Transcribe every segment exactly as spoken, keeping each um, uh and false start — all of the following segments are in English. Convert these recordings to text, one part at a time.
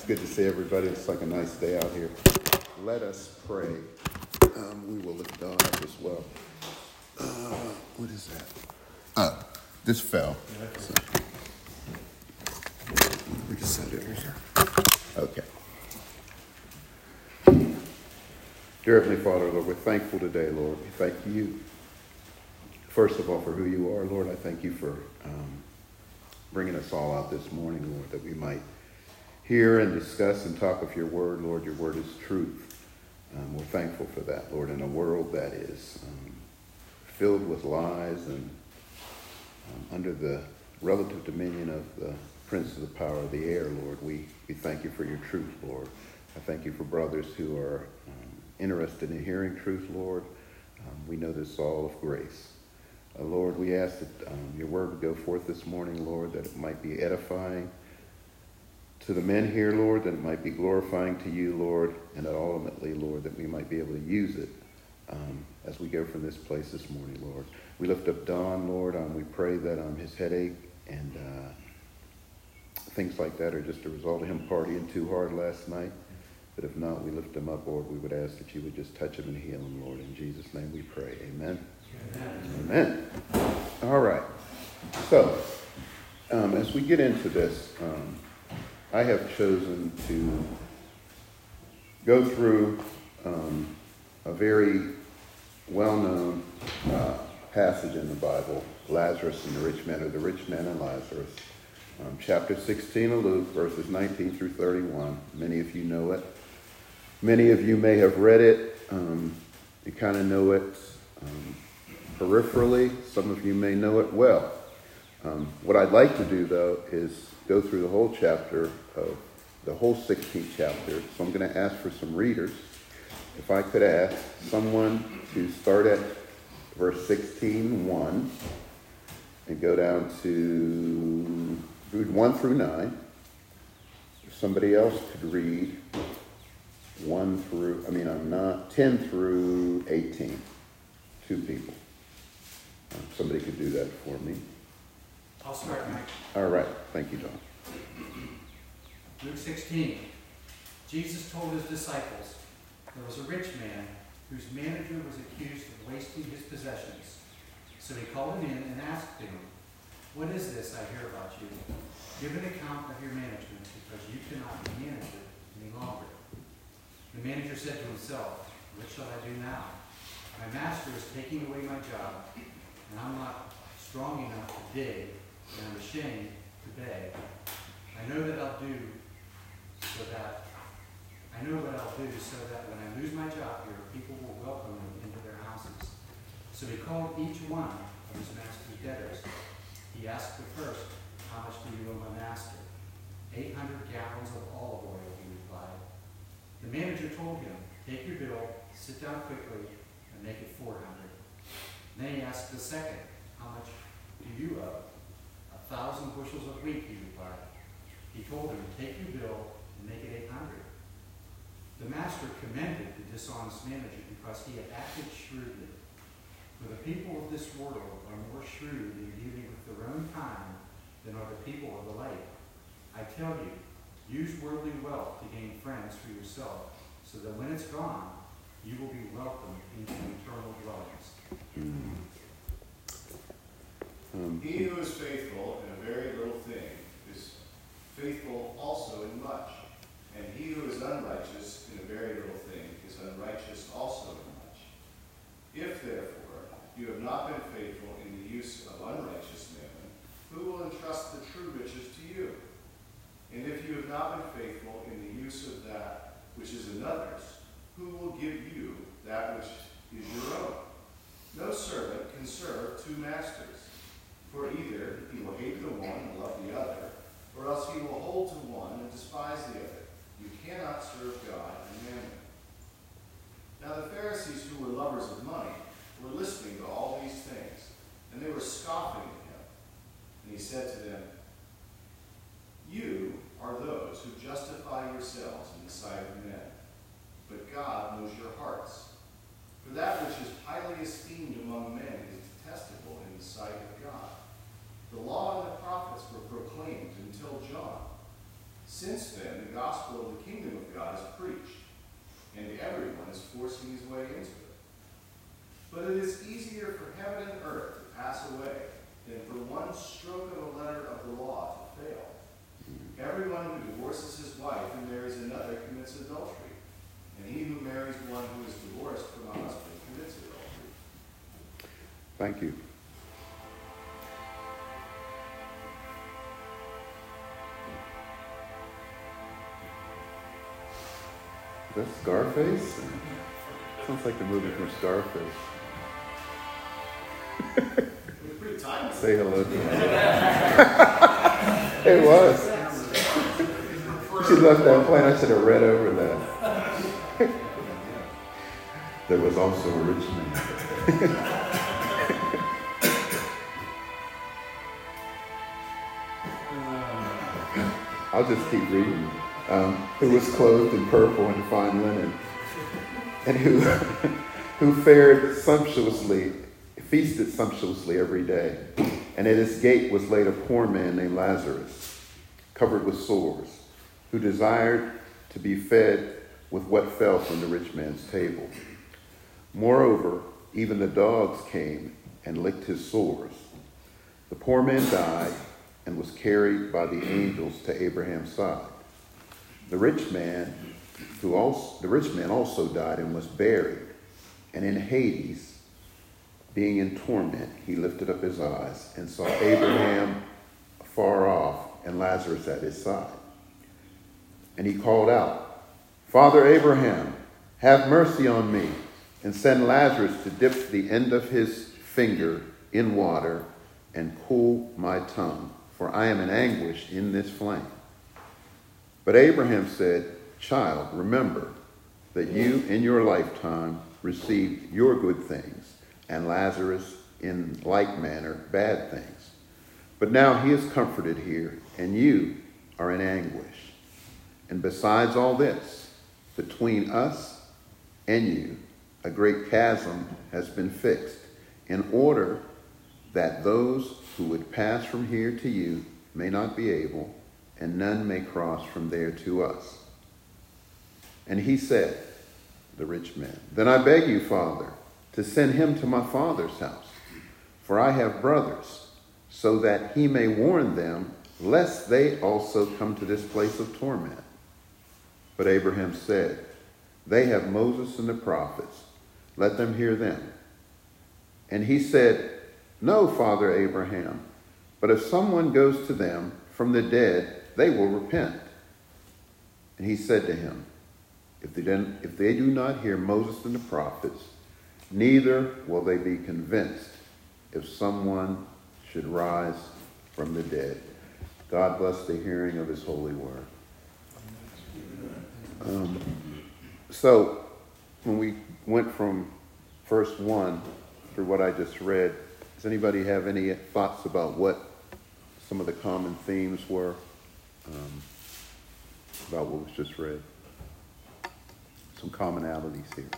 good to see everybody. It's like a nice day out here. Let us pray. Um, we will lift God up as well. Uh, what is that? Oh, this fell. So, we just set it here. Okay. Dear Heavenly Father, Lord, we're thankful today, Lord. We thank you, first of all, for who you are, Lord. I thank you for um, bringing us all out this morning, Lord, that we might hear and discuss and talk of your word, Lord. Your word is truth. Um, we're thankful for that, Lord, in a world that is um, filled with lies and um, under the relative dominion of the prince of the power of the air, Lord. We, we thank you for your truth, Lord. I thank you for brothers who are um, interested in hearing truth, Lord. Um, we know this all of grace. Uh, Lord, we ask that um, your word would go forth this morning, Lord, that it might be edifying to the men here, Lord, that it might be glorifying to you, Lord, and that ultimately, Lord, that we might be able to use it um, as we go from this place this morning, Lord. We lift up Don, Lord. Um, we pray that um, his headache and uh, things like that are just a result of him partying too hard last night. But if not, we lift him up, Lord. We would ask that you would just touch him and heal him, Lord. In Jesus' name we pray. Amen. Amen. Amen. All right. So, um, as we get into this, um, I have chosen to go through um, a very well-known uh, passage in the Bible, Lazarus and the rich man, or the rich man and Lazarus. Um, chapter sixteen of Luke, verses nineteen through thirty-one. Many of you know it. Many of you may have read it. Um, you kind of know it um, peripherally. Some of you may know it well. Um, what I'd like to do, though, is go through the whole chapter of the whole sixteenth chapter. So I'm going to ask for some readers. If I could ask someone to start at verse sixteen, one, and go down to read one through nine. If somebody else could read one through, I mean, I'm not, ten through eighteen. Two people. Um, somebody could do that for me. I'll start, Mike. All right. Thank you, John. Luke sixteen. Jesus told his disciples, there was a rich man whose manager was accused of wasting his possessions. So he called him in and asked him, what is this I hear about you? Give an account of your management, because you cannot manage it any longer. The manager said to himself, what shall I do now? My master is taking away my job, and I'm not strong enough to dig, and I'm ashamed to beg. I know that I'll do so that I know what I'll do so that when I lose my job here, people will welcome me into their houses. So he called each one of his master's debtors. He asked the first, how much do you owe my master? Eight hundred gallons of olive oil, he replied. The manager told him, take your bill, sit down quickly, and make it four hundred. Then he asked the second, how much do you owe? A thousand bushels of wheat, he replied. He told him, take your bill and make it eight hundred. The master commended the dishonest manager because he had acted shrewdly. For the people of this world are more shrewd in dealing with their own time than are the people of the light. I tell you, use worldly wealth to gain friends for yourself, so that when it's gone, you will be welcomed into eternal dwellings. Mm. Um, he who is faithful in a very little thing is faithful also in much. And he who is unrighteous in a very little thing is unrighteous also in much. If, therefore, you have not been faithful in the use of unrighteous mammon, who will entrust the true riches to you? And if you have not been faithful in the use of that which is another's, who will give you that which is your own? No servant can serve two masters, for either he will hate the one and love the other, or else he will hold to one and despise the other. You cannot serve God and mammon. Now the Pharisees, who were lovers of money, were listening to all these things, and they were scoffing at him. And he said to them, you are those who justify yourselves in the sight of men, but God knows your hearts. For that which is highly esteemed among men is detestable in the sight of God. The law and the prophets were proclaimed Since then, the gospel of the kingdom of God is preached, and everyone is forcing his way into it. But it is easier for heaven and earth to pass away than for one stroke of a letter of the law to fail. Everyone who divorces his wife and marries another commits adultery, and he who marries one who is divorced from a husband commits adultery. Thank you. Is that Scarface? Sounds like the movie from Scarface. Pretty timeless. Say hello to him. It was. She left that plane. I should have read over that. There was also a rich man. I'll just keep reading. Um, who was clothed in purple and fine linen, and who who fared sumptuously, feasted sumptuously every day. And at his gate was laid a poor man named Lazarus, covered with sores, who desired to be fed with what fell from the rich man's table. Moreover, even the dogs came and licked his sores. The poor man died and was carried by the angels to Abraham's side. The rich man, who also the rich man also died and was buried, and in Hades, being in torment, he lifted up his eyes and saw Abraham far off and Lazarus at his side. And he called out, "Father Abraham, have mercy on me, and send Lazarus to dip the end of his finger in water and cool my tongue, for I am in anguish in this flame." But Abraham said, "Child, remember that you in your lifetime received your good things, and Lazarus in like manner bad things. But now he is comforted here, and you are in anguish. And besides all this, between us and you, a great chasm has been fixed, in order that those who would pass from here to you may not be able, and none may cross from there to us." And he said, the rich man, "Then I beg you, Father, to send him to my father's house, for I have brothers, so that he may warn them, lest they also come to this place of torment." But Abraham said, "They have Moses and the prophets. Let them hear them." And he said, "No, Father Abraham, but if someone goes to them from the dead, they will repent." And he said to him, if they, then, if they do not hear Moses and the prophets, neither will they be convinced if someone should rise from the dead. God bless the hearing of his holy word. Um, so, when we went from verse one through what I just read, does anybody have any thoughts about what some of the common themes were um, about what was just read? Some commonalities here.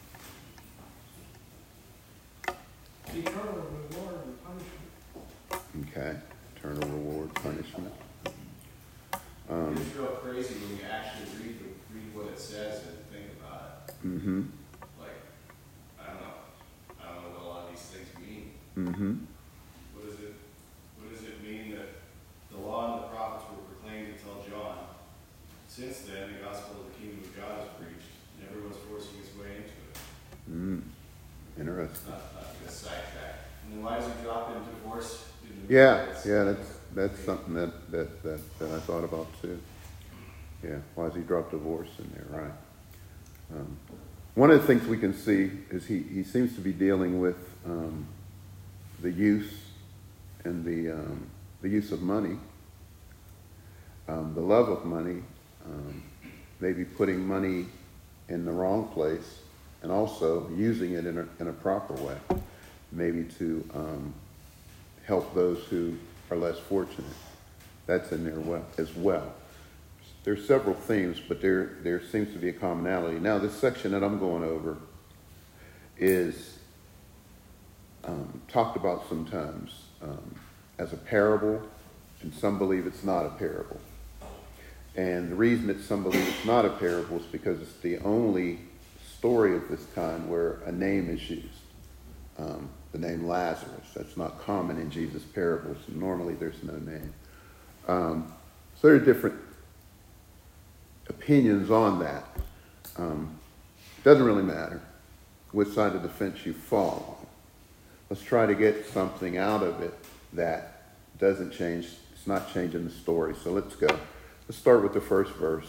Eternal reward and punishment. Okay. Eternal reward, punishment. Um, It's real crazy when you actually read the, read what it says and think about it. mm-hmm. Like, I don't know. I don't know what a lot of these things mean. Mm-hmm. What does it what does it mean that the law and the prophets were proclaimed until John? Since then, the gospel of the kingdom of God is preached, and everyone's forcing his way into it. Mm. Interesting. Not, not a sidetrack. And then why does he drop in divorce? In the Yeah, middle? yeah, that's that's something that, that, that, that I thought about too. Yeah, why does he drop divorce in there, right? Um, one of the things we can see is he, he seems to be dealing with um, the use and the um, the use of money, um, the love of money, um, maybe putting money in the wrong place, and also using it in a, in a proper way, maybe to um, help those who are less fortunate. That's in there well, as well. There's several themes, but there, there seems to be a commonality. Now, this section that I'm going over is um, talked about sometimes um, as a parable, and some believe it's not a parable. And the reason that some believe it's not a parable is because it's the only story of this kind where a name is used. Um, the name Lazarus. That's not common in Jesus' parables. Normally there's no name. Um, so there are different opinions on that. Um, doesn't really matter which side of the fence you fall on. Let's try to get something out of it that doesn't change. It's not changing the story. So let's go. Let's start with the first verse.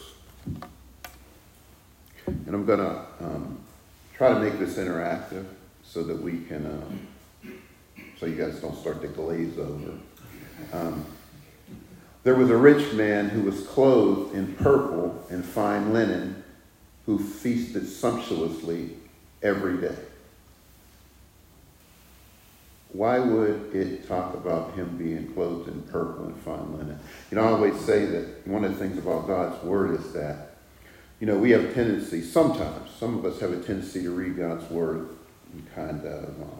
And I'm going to um, try to make this interactive so that we can, um, so you guys don't start to glaze over. Um, there was a rich man who was clothed in purple and fine linen, who feasted sumptuously every day. Why would it talk about him being clothed in purple and fine linen? You know, I always say that one of the things about God's word is that, you know, we have a tendency, sometimes, some of us have a tendency to read God's word and kind of um,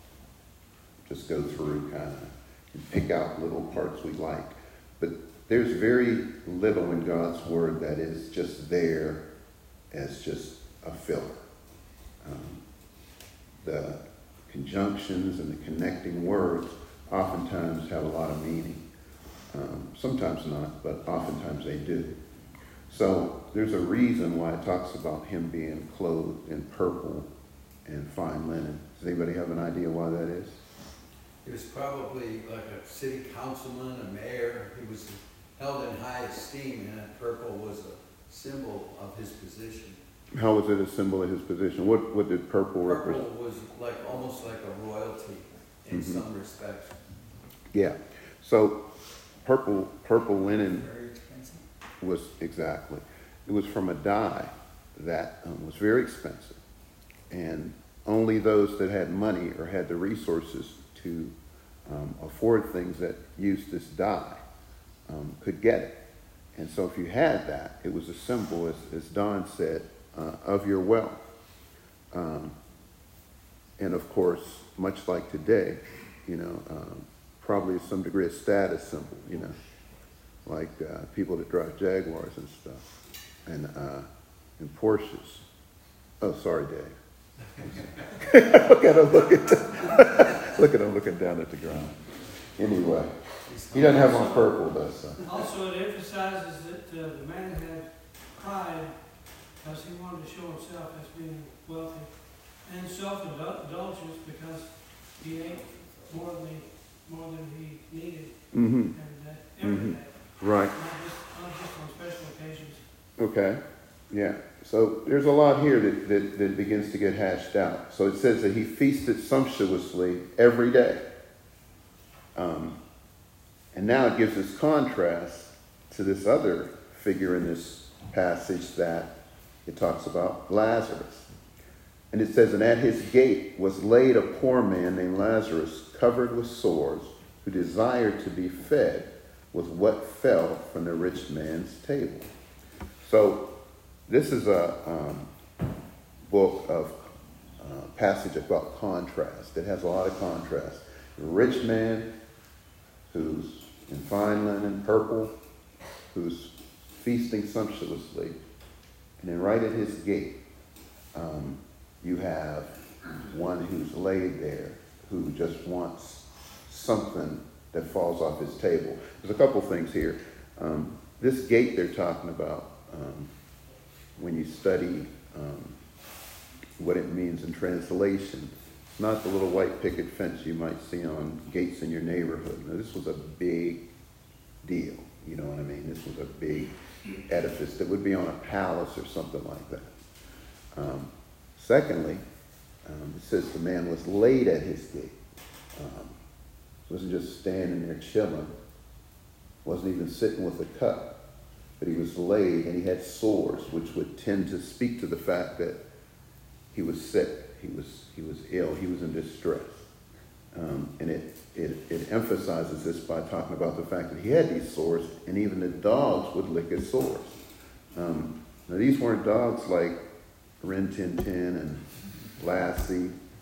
just go through kind of and pick out little parts we like. But there's very little in God's word that is just there as just a filler. Um, the conjunctions and the connecting words oftentimes have a lot of meaning. Um, sometimes not, but oftentimes they do. So there's a reason why it talks about him being clothed in purple and fine linen. Does anybody have an idea why that is? He was probably like a city councilman, a mayor. He was held in high esteem, and that purple was a symbol of his position. How was it a symbol of his position? What what did purple, Purple represent? was like almost like a royalty in Mhm. some respects. Yeah. So purple purple linen Very expensive. was exactly. It was from a dye that um, was very expensive, and only those that had money or had the resources to um, afford things that used this dye um, could get it. And so if you had that, it was a symbol, as, as Don said, uh, of your wealth. Um, and of course, much like today, you know, um, probably some degree of status symbol, you know, like uh, people that drive Jaguars and stuff, and, uh, and Porsches. Oh, sorry, Dave. Look at him looking, look at him looking down at the ground. Anyway, he doesn't have on purple, though. So. Also, it emphasizes that uh, the man had pride because he wanted to show himself as being wealthy, and self-indulgence because he ate more than he, more than he needed, Mm-hmm. and uh, every Mhm. day, Right. not just, not just on special occasions. Okay. Yeah. So there's a lot here that, that, that begins to get hashed out. So it says that he feasted sumptuously every day. Um, and now it gives this contrast to this other figure in this passage that it talks about, Lazarus. And it says, and at his gate was laid a poor man named Lazarus, covered with sores, who desired to be fed with what fell from the rich man's table. So this is a um, book of uh, passage about contrast. It has a lot of contrast. The rich man who's in fine linen, purple, who's feasting sumptuously, and then right at his gate, um, you have one who's laid there, who just wants something that falls off his table. There's a couple things here. Um, this gate they're talking about, um, when you study um, what it means in translation, it's not the little white picket fence you might see on gates in your neighborhood. Now, this was a big deal. You know what I mean? This was a big edifice that would be on a palace or something like that. Um, secondly, um, it says the man was laid at his gate. Um, wasn't just standing there chilling. Wasn't even sitting with a cup. But he was laid, and he had sores, which would tend to speak to the fact that he was sick. He was he was ill. He was in distress. Um, and it, it, it emphasizes this by talking about the fact that he had these sores, and even the dogs would lick his sores. Um, now, these weren't dogs like Rin Tin Tin and Lassie.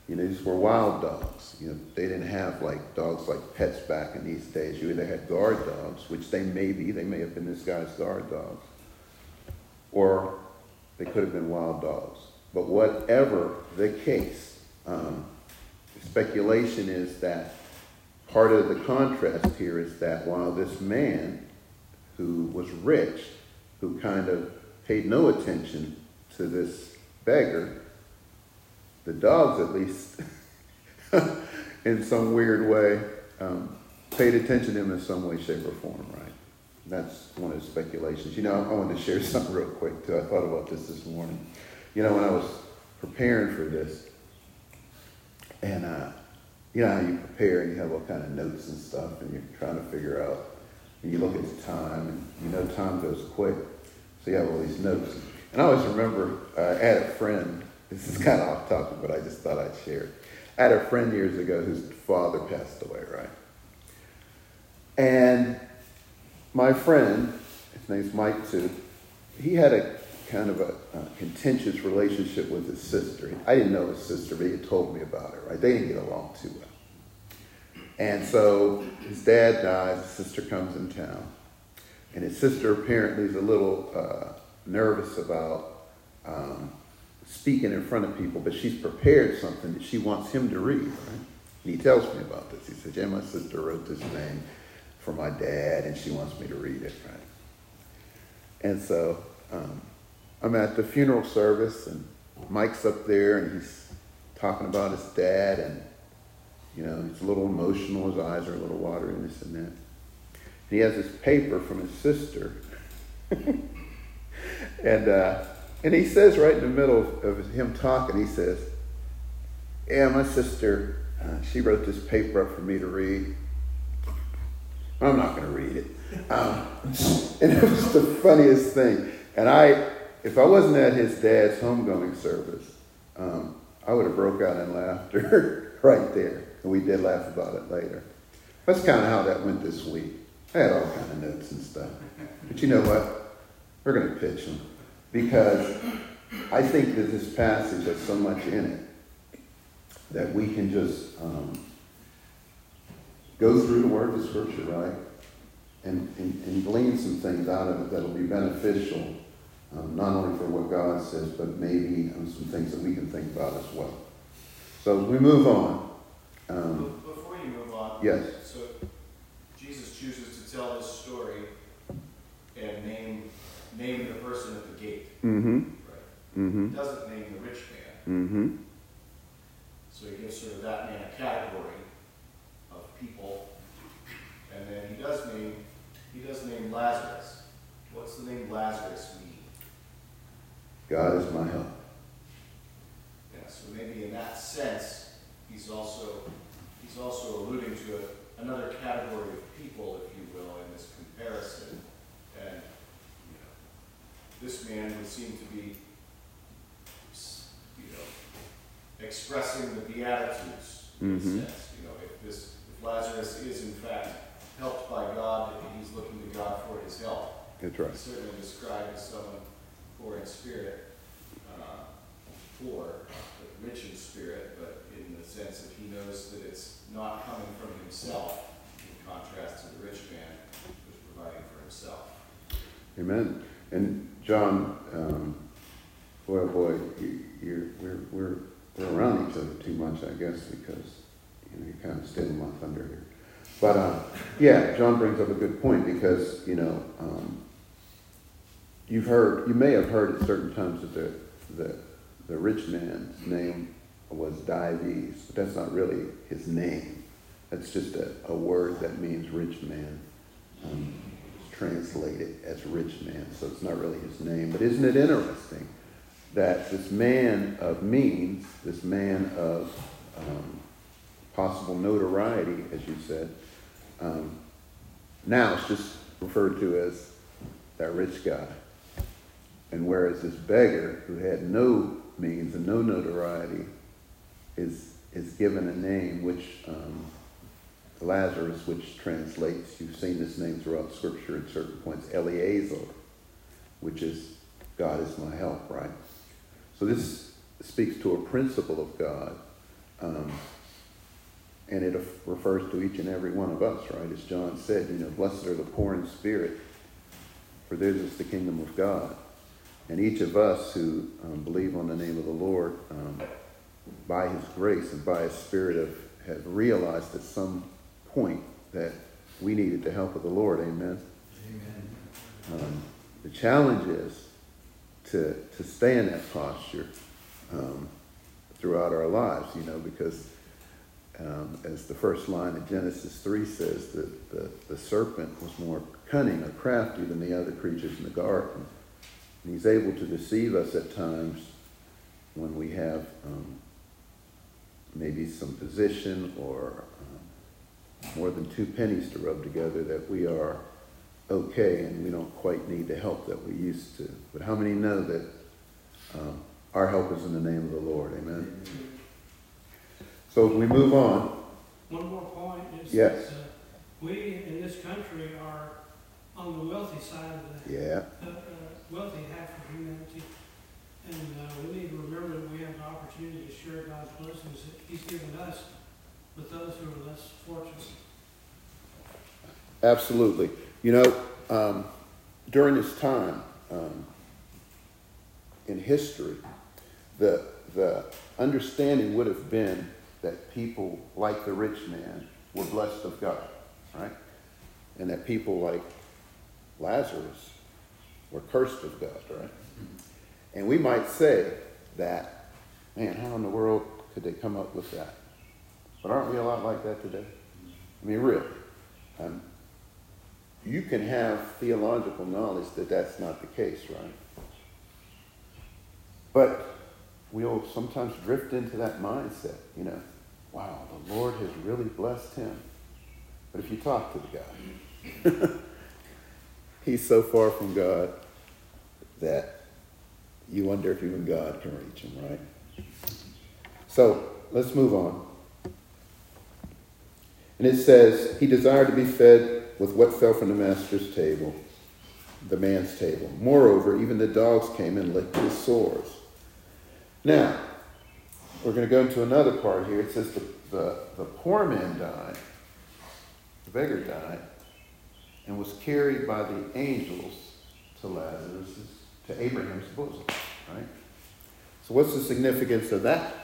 You know, these were wild dogs. You know, they didn't have like dogs like pets back in these days. You either had guard dogs, which they may be, they may have been this guy's guard dogs, or they could have been wild dogs. But whatever the case, um, speculation is that part of the contrast here is that while this man who was rich, who kind of paid no attention to this beggar, the dogs at least, in some weird way, um, paid attention to him in some way, shape, or form, right? That's one of the speculations. You know, I wanted to share something real quick, too. I thought about this this morning. You know, when I was preparing for this, and uh, you know how you prepare and you have all kind of notes and stuff, and you're trying to figure out, and you look at the time, and you know time goes quick, so you have all these notes. And I always remember, uh, I had a friend, this is kind of off topic, but I just thought I'd share it. I had a friend years ago whose father passed away, right? And my friend, his name's Mike too, he had a kind of a, a contentious relationship with his sister. I didn't know his sister, but he had told me about her, right? They didn't get along too well. And so his dad dies, his sister comes in town, and his sister apparently is a little uh, nervous about um, speaking in front of people, but she's prepared something that she wants him to read, right? And he tells me about this. He says, yeah, my sister wrote this thing for my dad, and she wants me to read it, right? And so um, I'm at the funeral service, and Mike's up there, and he's talking about his dad, and, you know, he's a little emotional. His eyes are a little watery, and this and that. And he has this paper from his sister, and uh, and he says right in the middle of him talking, he says, yeah, my sister, uh, she wrote this paper up for me to read. I'm not going to read it. Um, and it was the funniest thing. And I, if I wasn't at his dad's homegoing service, um, I would have broke out in laughter right there. And we did laugh about it later. That's kind of how that went this week. I had all kind of notes and stuff. But you know what? We're going to pitch them. Because I think that this passage has so much in it that we can just um, go through the word of Scripture, right? And, and, and glean some things out of it that'll be beneficial, um, not only for what God says, but maybe um, some things that we can think about as well. So we move on. Um, Before you move on, yes. So Jesus chooses to tell this story and name name the person at the gate. Mm-hmm. Right. Mm-hmm. He doesn't name the rich man. Mm-hmm. So he gives sort of that man a category of people, and then he does name he does name Lazarus. What's the name Lazarus mean? God is my help. Yeah, so maybe in that sense, he's also he's also alluding to a, another category of people, if you will, in this comparison. And you know, this man would seem to be, you know, expressing the Beatitudes in Mm-hmm. a sense. You know, if this if Lazarus is in fact helped by God, and he's looking to God for his help. That's right. He's certainly described as someone poor in spirit, uh, poor, but rich in spirit, but in the sense that he knows that it's not coming from himself, in contrast to the rich man who's providing for himself. Amen. And John, um, boy, oh boy, you, you're, we're, we're, we're around each other too much, I guess, because you know, you're kind of stealing my thunder here. But uh, yeah, John brings up a good point because, you know, um, you've heard, you may have heard at certain times that the, the, the rich man's name was Dives, but that's not really his name. That's just a, a word that means rich man. Um, it's translated as rich man, so it's not really his name. But isn't it interesting that this man of means, this man of um, possible notoriety, as you said, um, now it's just referred to as that rich guy. And whereas this beggar who had no means and no notoriety is is given a name which um, Lazarus, which translates, you've seen this name throughout Scripture at certain points, Eliezer, which is God is my help, right? So this speaks to a principle of God Um, and it refers to each and every one of us, right? As John said, you know, blessed are the poor in spirit, for theirs is the kingdom of God. And each of us who um, believe on the name of the Lord, um, by his grace and by his spirit, have, have realized at some point that we needed the help of the Lord. Amen. Amen. Um, the challenge is to to stay in that posture um, throughout our lives, you know, because um, as the first line of Genesis three says, that the, the serpent was more cunning or crafty than the other creatures in the garden. And he's able to deceive us at times when we have um, maybe some position or um, more than two pennies to rub together, that we are okay and we don't quite need the help that we used to. But how many know that um, our help is in the name of the Lord? Amen. So as we move on. One more point is Yes. that uh, we in this country are on the wealthy side of the, Yeah. the uh, wealthy half of humanity. And uh, we need to remember that we have an opportunity to share God's blessings that he's given us with those who are less fortunate. Absolutely. You know, um, during this time um, in history, the the understanding would have been that people like the rich man were blessed of God, right? And that people like Lazarus were cursed of God, right? And we might say that, man, how in the world could they come up with that? But aren't we a lot like that today? I mean, really. Um, you can have theological knowledge that that's not the case, right? But we'll sometimes drift into that mindset, you know, wow, the Lord has really blessed him. But if you talk to the guy, he's so far from God that you wonder if even God can reach him, right? So let's move on. And it says, he desired to be fed with what fell from the master's table, the man's table. Moreover, even the dogs came and licked his sores. Now, we're going to go into another part here. It says the, the, the poor man died, the beggar died, and was carried by the angels to Lazarus, to Abraham's bosom, right? So what's the significance of that?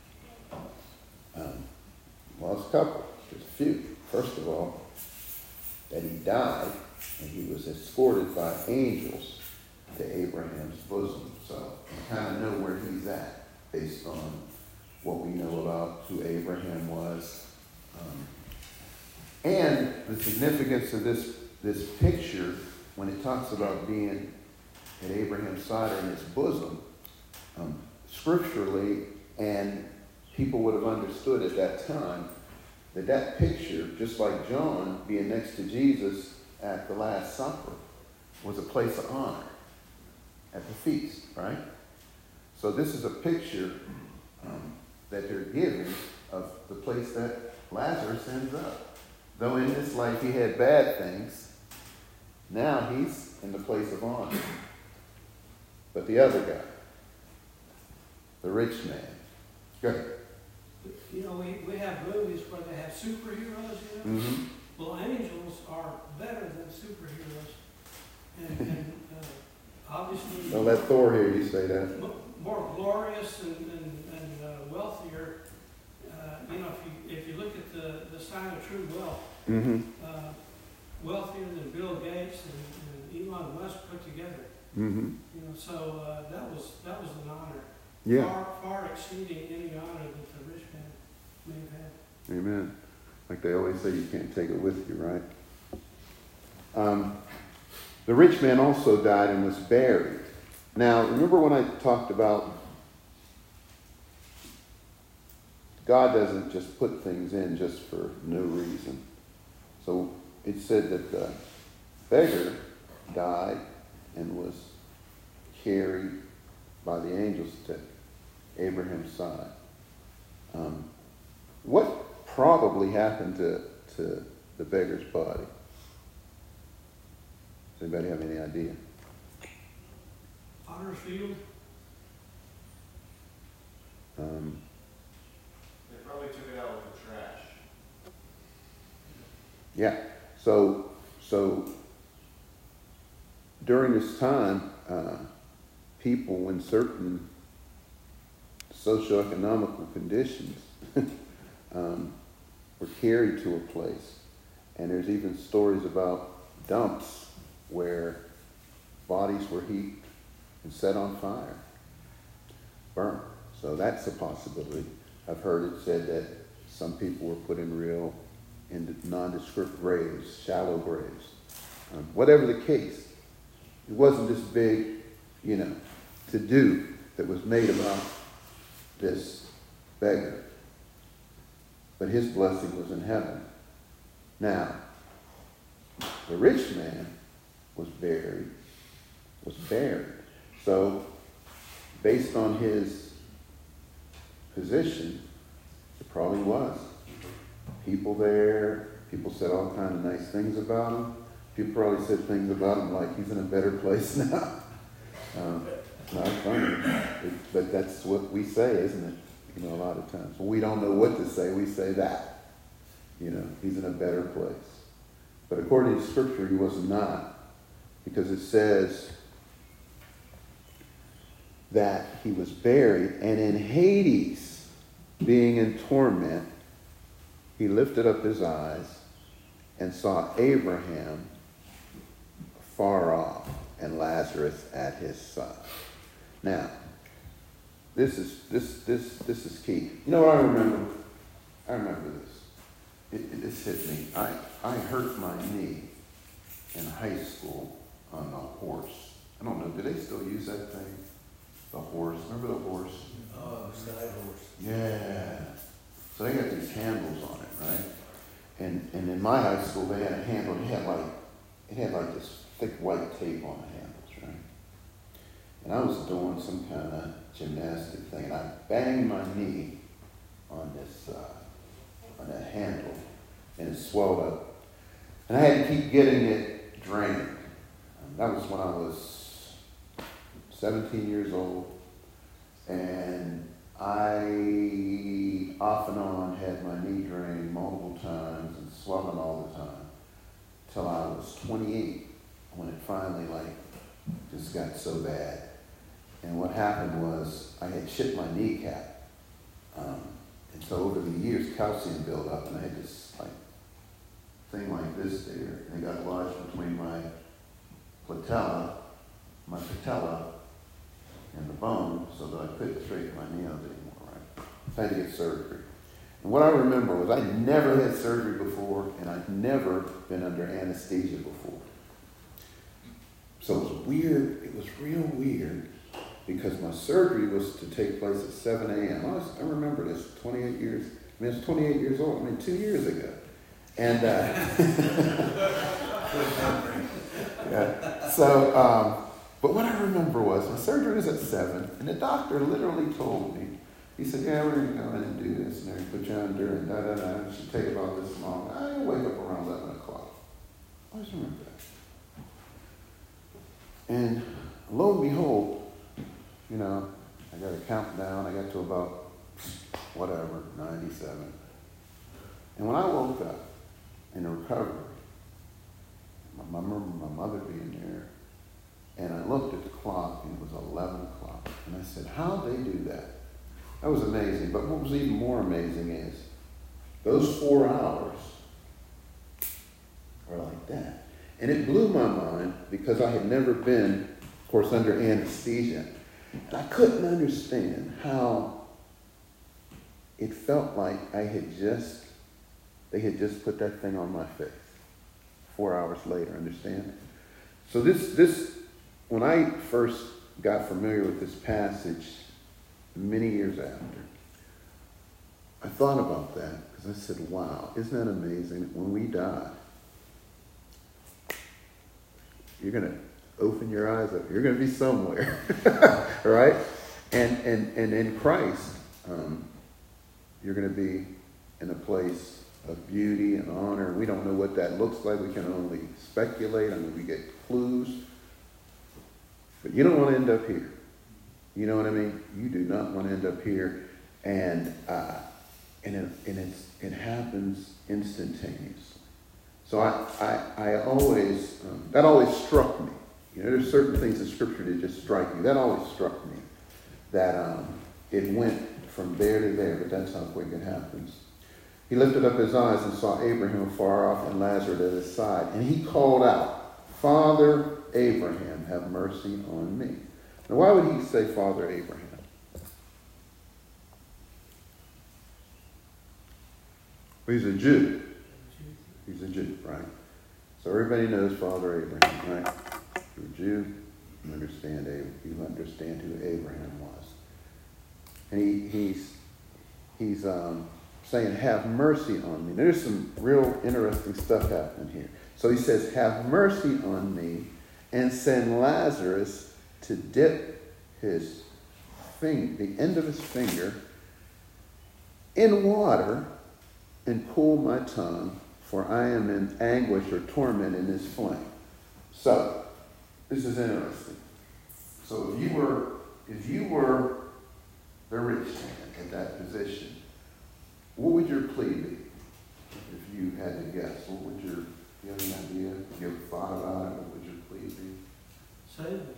Um, well, it's a couple. There's a few. First of all, that he died and he was escorted by angels to Abraham's bosom. So we kind of know where he's at based on what we know about who Abraham was. Um, and the significance of this, this picture, when it talks about being at Abraham's side or in his bosom, um, scripturally, and people would have understood at that time, that that picture, just like John being next to Jesus at the Last Supper, was a place of honor at the feast, right? So this is a picture um, that they're giving of the place that Lazarus ends up. Though in this life he had bad things, now he's in the place of honor. But the other guy, the rich man, go ahead. You know, we, we have movies where they have superheroes, you know? Mm-hmm. Well, angels are better than superheroes. And, and uh, obviously... Don't let Thor hear you say that. More, more glorious and, and, and uh, wealthier. Uh, you know, if you if you look at the, the sign of true wealth, Mm-hmm. uh, wealthier than Bill Gates and, and Elon Musk put together. Mm-hmm. You know, so uh, that was that was an honor. Yeah. Far, far exceeding any honor that the rich man may have had. Amen. Like they always say, you can't take it with you, right? Um, the rich man also died and was buried. Now, remember when I talked about God doesn't just put things in just for no reason. So it said that the beggar died and was carried by the angels to Abraham's side. Um, what probably happened to, to the beggar's body? Does anybody have any idea? Potter's field. Um, They Yeah. So, so during this time, uh, people in certain socioeconomical conditions um, were carried to a place. And there's even stories about dumps where bodies were heaped and set on fire, burnt. So that's a possibility. I've heard it said that some people were put in real, in nondescript graves, shallow graves. Um, whatever the case, it wasn't this big, you know, to-do that was made about this beggar. But his blessing was in heaven. Now, the rich man was buried, was buried. So, based on his position, it probably was. People there, people said all kinds of nice things about him. People probably said things about him like he's in a better place now. um, not funny, it, but that's what we say, isn't it? You know, a lot of times. When we don't know what to say, we say that. You know, he's in a better place. But according to Scripture, he was not. Because it says that he was buried, and in Hades, being in torment, he lifted up his eyes and saw Abraham far off and Lazarus at his side. Now, this is this this this is key. You know what I remember? I remember this. It, it this hit me. I, I hurt my knee in high school on a horse. I don't know, do they still use that thing? The horse. Remember the horse? Oh, side horse. Yeah. So they got these handles on it, right? And and in my high school they had a handle, it had like it had like this thick white tape on the handles, right? And I was doing some kind of gymnastic thing, and I banged my knee on this uh, on that handle, and it swelled up. And I had to keep getting it drained. And that was when I was seventeen years old, and I off and on had my knee drained multiple times and swelling all the time till I was twenty-eight, when it finally like just got so bad. And what happened was I had chipped my kneecap, um, and so over the years calcium built up, and I had this like thing like this there, and it got lodged between my patella, my patella, and the bone, so that I couldn't straighten my knee out anymore, right? So I had to get surgery. And what I remember was I never had surgery before, and I'd never been under anesthesia before. So it was weird, it was real weird, because my surgery was to take place at seven a.m. I, was, I remember this, twenty-eight years, I mean, it's twenty-eight years old, I mean, two years ago. And, uh, yeah, so, um, but what I remember was my surgery was at seven, and the doctor literally told me, he said, yeah, we're going to go in and do this, and they're going to put you under, and da-da-da, it should take about this long. I wake up around eleven o'clock. I always remember that. And lo and behold, you know, I got a countdown, I got to about, whatever, ninety-seven. And when I woke up in recovery, I remember my mother being there, and I looked at the clock, and it was eleven o'clock. And I said, how'd they do that? That was amazing. But what was even more amazing is those four hours were like that. And it blew my mind because I had never been, of course, under anesthesia. And I couldn't understand how it felt like I had just, they had just put that thing on my face. Four hours later, understand? So this, this, when I first got familiar with this passage many years after, I thought about that because I said, wow, isn't that amazing? When we die, you're going to open your eyes up. You're going to be somewhere, right? And, and, and in Christ, um, you're going to be in a place of beauty and honor. We don't know what that looks like. We can only speculate. I mean, we get clues. But you don't want to end up here. You know what I mean? You do not want to end up here. And uh, and, it, and it's, it happens instantaneously. So I, I, I always, um, that always struck me. You know, there's certain things in Scripture that just strike me. That always struck me, that um, it went from there to there, but that's how quick it happens. He lifted up his eyes and saw Abraham far off and Lazarus at his side. And he called out, Father Abraham, have mercy on me. Now, why would he say Father Abraham? Well, he's a Jew. He's a Jew, right? So everybody knows Father Abraham, right? You're a Jew, you understand, you understand who Abraham was. And he, he's, he's um, saying, have mercy on me. There's some real interesting stuff happening here. So he says, have mercy on me and send Lazarus to dip his finger, the end of his finger in water and cool my tongue, for I am in anguish or torment in this flame. So, this is interesting. So if you were, if you were the rich man at that position, what would your plea be? If you had to guess, what would your, do you have an idea? Have you ever thought about it? What would your plea be? Save me.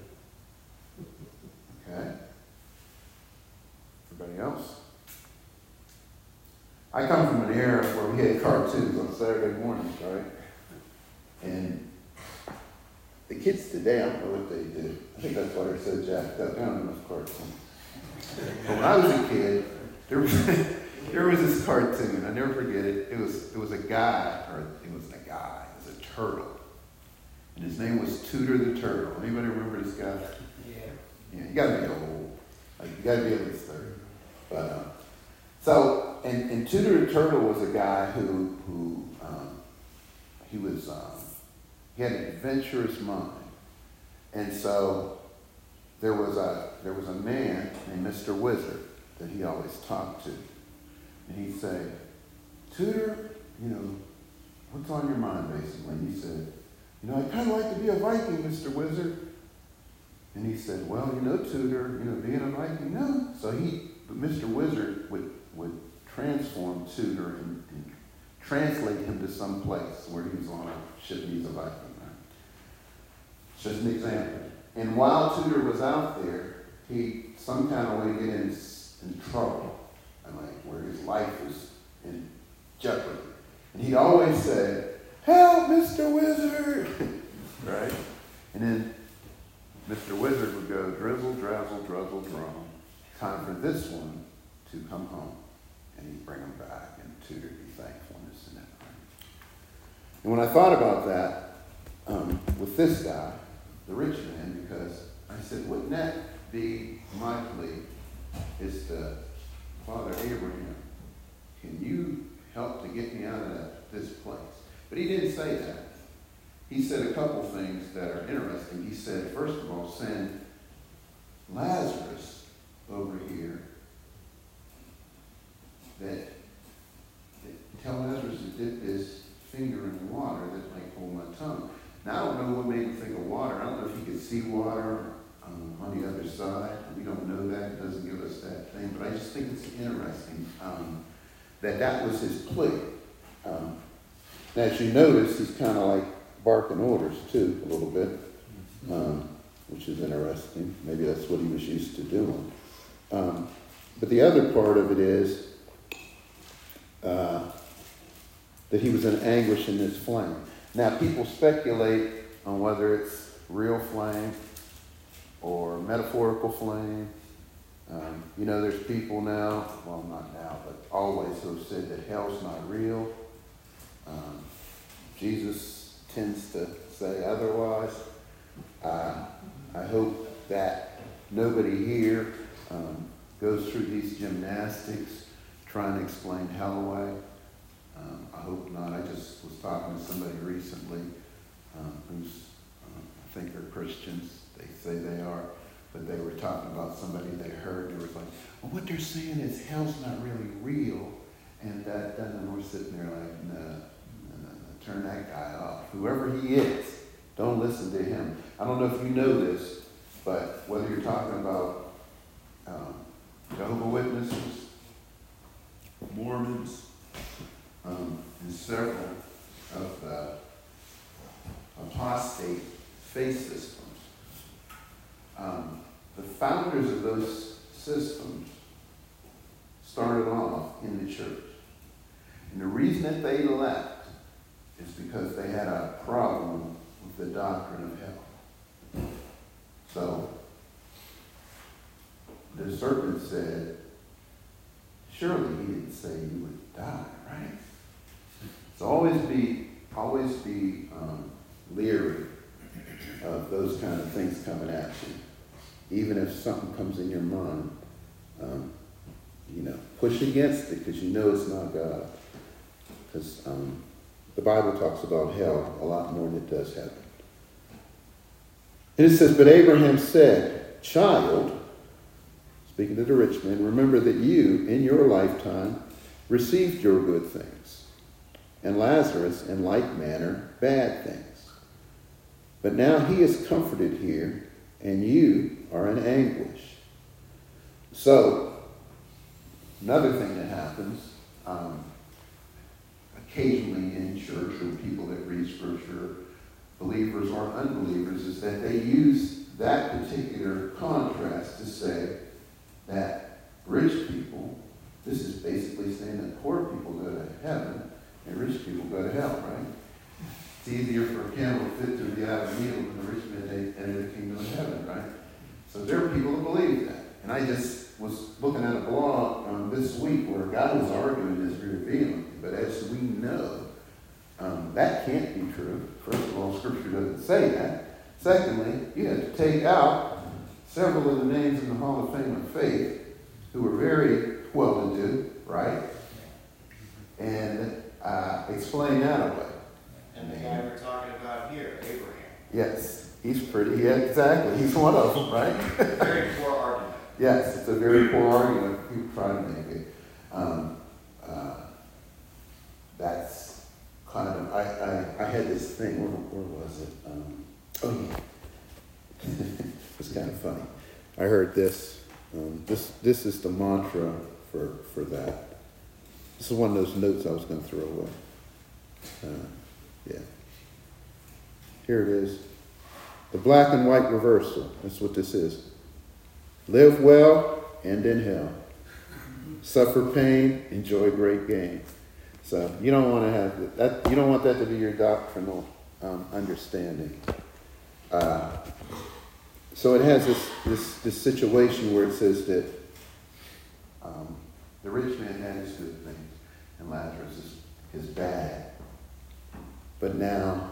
Okay. Everybody else? I come from an era where we had cartoons on Saturday mornings, right? And the kids today, I don't know what they do. I think that's why they're so jacked up. They don't have enough cartoons. But when I was a kid, there was there was this cartoon. I never forget it. It was it was a guy, or it wasn't a guy. It was a turtle, and his name was Tudor the Turtle. Anybody remember this guy? Yeah. Yeah, you got to be old. Like you got to be at least thirty. But um, so and, and Tudor the Turtle was a guy who who um, he was um, he had an adventurous mind, and so there was a there was a man named Mister Wizard that he always talked to, and he'd say, Tudor, you know, what's on your mind, basically? And he said, you know, I'd kind of like to be a Viking, Mister Wizard. And he said, well, you know, Tudor, you know, being a Viking, no. So he, but Mister Wizard would would transform Tudor and, and translate him to some place where he was on a ship and he's a Viking. Right? It's just an example. And while Tudor was out there, he some kind of way get in, in trouble, and like where his life was in jeopardy. And he'd always say, help, Mister Wizard! Right? And then Mister Wizard would go, drizzle, drazzle, druzzle, drum. Time for this one to come home. And he'd bring him back, and Tudor would be thankfulness in that. Right? And when I thought about that um, with this guy, the rich man, because I said, wouldn't that be my plea, is to Father Abraham, can you help to get me out of that, this place? But he didn't say that. He said a couple things that are interesting. He said, first of all, send Lazarus over here. That, that tell Lazarus to dip his finger in the water that might hold my tongue. Now, I don't know what made him think of water. I don't know if he could see water um, on the other side. We don't know that. It doesn't give us that thing. But I just think it's interesting um, that that was his plea. Um, now, as you notice, he's kind of like barking orders, too, a little bit, um, which is interesting. Maybe that's what he was used to doing. Um, but the other part of it is uh, that he was in anguish in this flame. Now, people speculate on whether it's real flame or metaphorical flame. Um, you know, there's people now, well, not now, but always who have said that hell's not real. Um, Jesus tends to say otherwise. Uh, I hope that nobody here um, goes through these gymnastics trying to explain hell away. Um, I hope not. I just was talking to somebody recently um, who's, um, I think are Christians. They say they are. But they were talking about somebody they heard. They were like, well, what they're saying is hell's not really real. And that, and then we're sitting there like, no, no, no, no, turn that guy off. Whoever he is, don't listen to him. I don't know if you know this, but whether you're talking about um, Jehovah's Witnesses, Mormons, Um, and several of the apostate faith systems, um, the founders of those systems started off in the church. And the reason that they left is because they had a problem with the doctrine of hell. So, the serpent said, surely he didn't say you would die, right? So always be, always be um, leery of those kind of things coming at you. Even if something comes in your mind, um, you know, push against it because you know it's not God. Because um, the Bible talks about hell a lot more than it does heaven. And it says, but Abraham said, child, speaking to the rich man, remember that you, in your lifetime, received your good things, and Lazarus, in like manner, bad things. But now he is comforted here, and you are in anguish. So, another thing that happens, um, occasionally in church, or people that read Scripture, believers or unbelievers, is that they use that particular contrast to say that rich people, this is basically saying that poor people go to heaven and rich people go to hell, right? It's easier for a camel to fit through the eye of a needle than a rich man to enter the kingdom of heaven, right? So there are people who believe that. And I just was looking at a blog um, this week where a guy was arguing this very vehemently. But as we know, um, that can't be true. First of all, Scripture doesn't say that. Secondly, you have to take out several of the names in the Hall of Fame of Faith who were very well-to-do, right? And uh, explain that away. And the guy we're talking about here, Abraham. Yes, he's pretty, yeah, exactly. He's one of them, right? Very poor argument. Yes, it's a very poor argument. People try to make it. Um, uh, that's kind of, I, I, I had this thing, where, where was it? Um, oh, yeah. It's kind of funny. I heard this. Um, this this is the mantra for, for that. This is one of those notes I was going to throw away. Uh, yeah. Here it is. The black and white reversal. That's what this is. Live well, end in hell. Suffer pain, enjoy great gain. So you don't want to have that. You don't want that to be your doctrinal um, understanding. Uh, so it has this, this this situation where it says that um, the rich man had his good things, and Lazarus is his bad. But now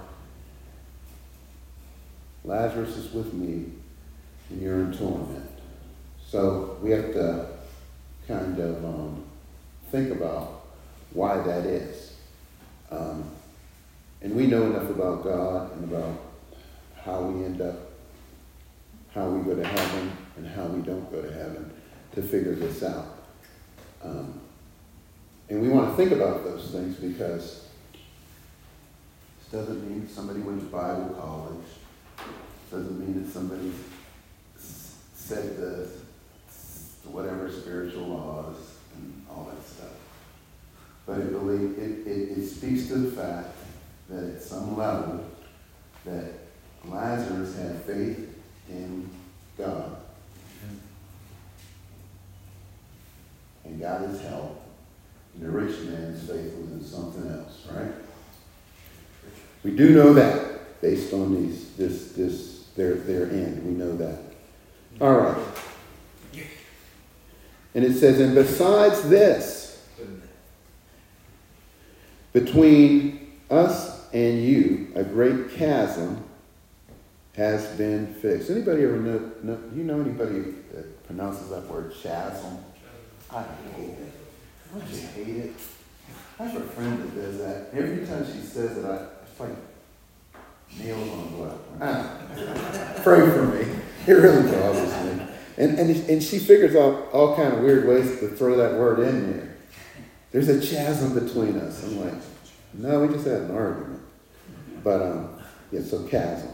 Lazarus is with me, and you're in torment. So we have to kind of um, think about why that is. Um, and we know enough about God and about how we end up, how we go to heaven and how we don't go to heaven to figure this out. Um, and we want to think about those things because this doesn't mean somebody went to Bible college. It doesn't mean that somebody s- said the whatever spiritual laws and all that stuff. But it really, it, it, it speaks to the fact that at some level that Lazarus had faith in God. And got his help. And the rich man's faith was in something else, right? We do know that based on these this this their their end. We know that. All right. And it says, and besides this, between us and you, a great chasm has been fixed. Anybody ever know, know you know anybody that pronounces that word chasm? I hate it. Don't you hate it? I have a friend that does that. Every time she says it, I, it's like nails on blood. Ah, pray for me. It really bothers me. And, and and she figures out all kind of weird ways to throw that word in there. There's a chasm between us. I'm like, no, we just had an argument. But, um, yeah, so chasm.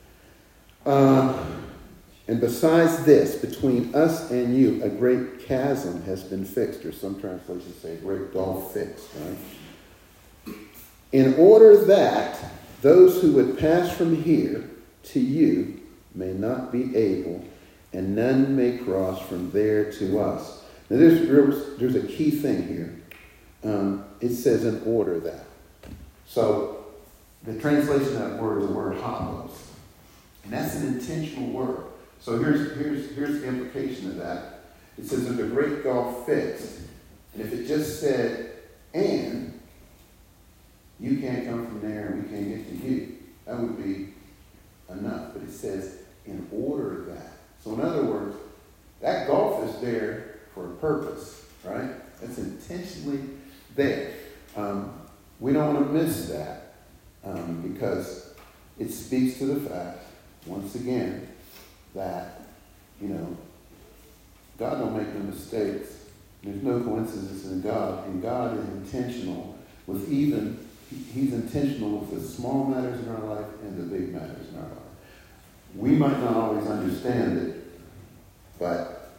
Um, and besides this, between us and you, a great chasm has been fixed, or some translations say a great gulf fixed, right? in order that those who would pass from here to you may not be able, and none may cross from there to us. Now there's, there's a key thing here. Um, it says in order that. So the translation of that word is the word hopos. And that's an intentional word. So here's, here's, here's the implication of that. It says there's a great gulf fixed. And if it just said, and, you can't come from there and we can't get to you, that would be enough. But it says, in order that. So in other words, that gulf is there for a purpose, right? That's intentionally there. Um, we don't want to miss that um, because it speaks to the fact, once again, that, you know, God don't make no mistakes. There's no coincidences in God, and God is intentional with even, he's intentional with the small matters in our life and the big matters in our life. We might not always understand it, but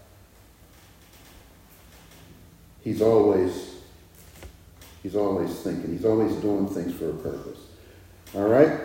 he's always, he's always thinking. He's always doing things for a purpose. All right?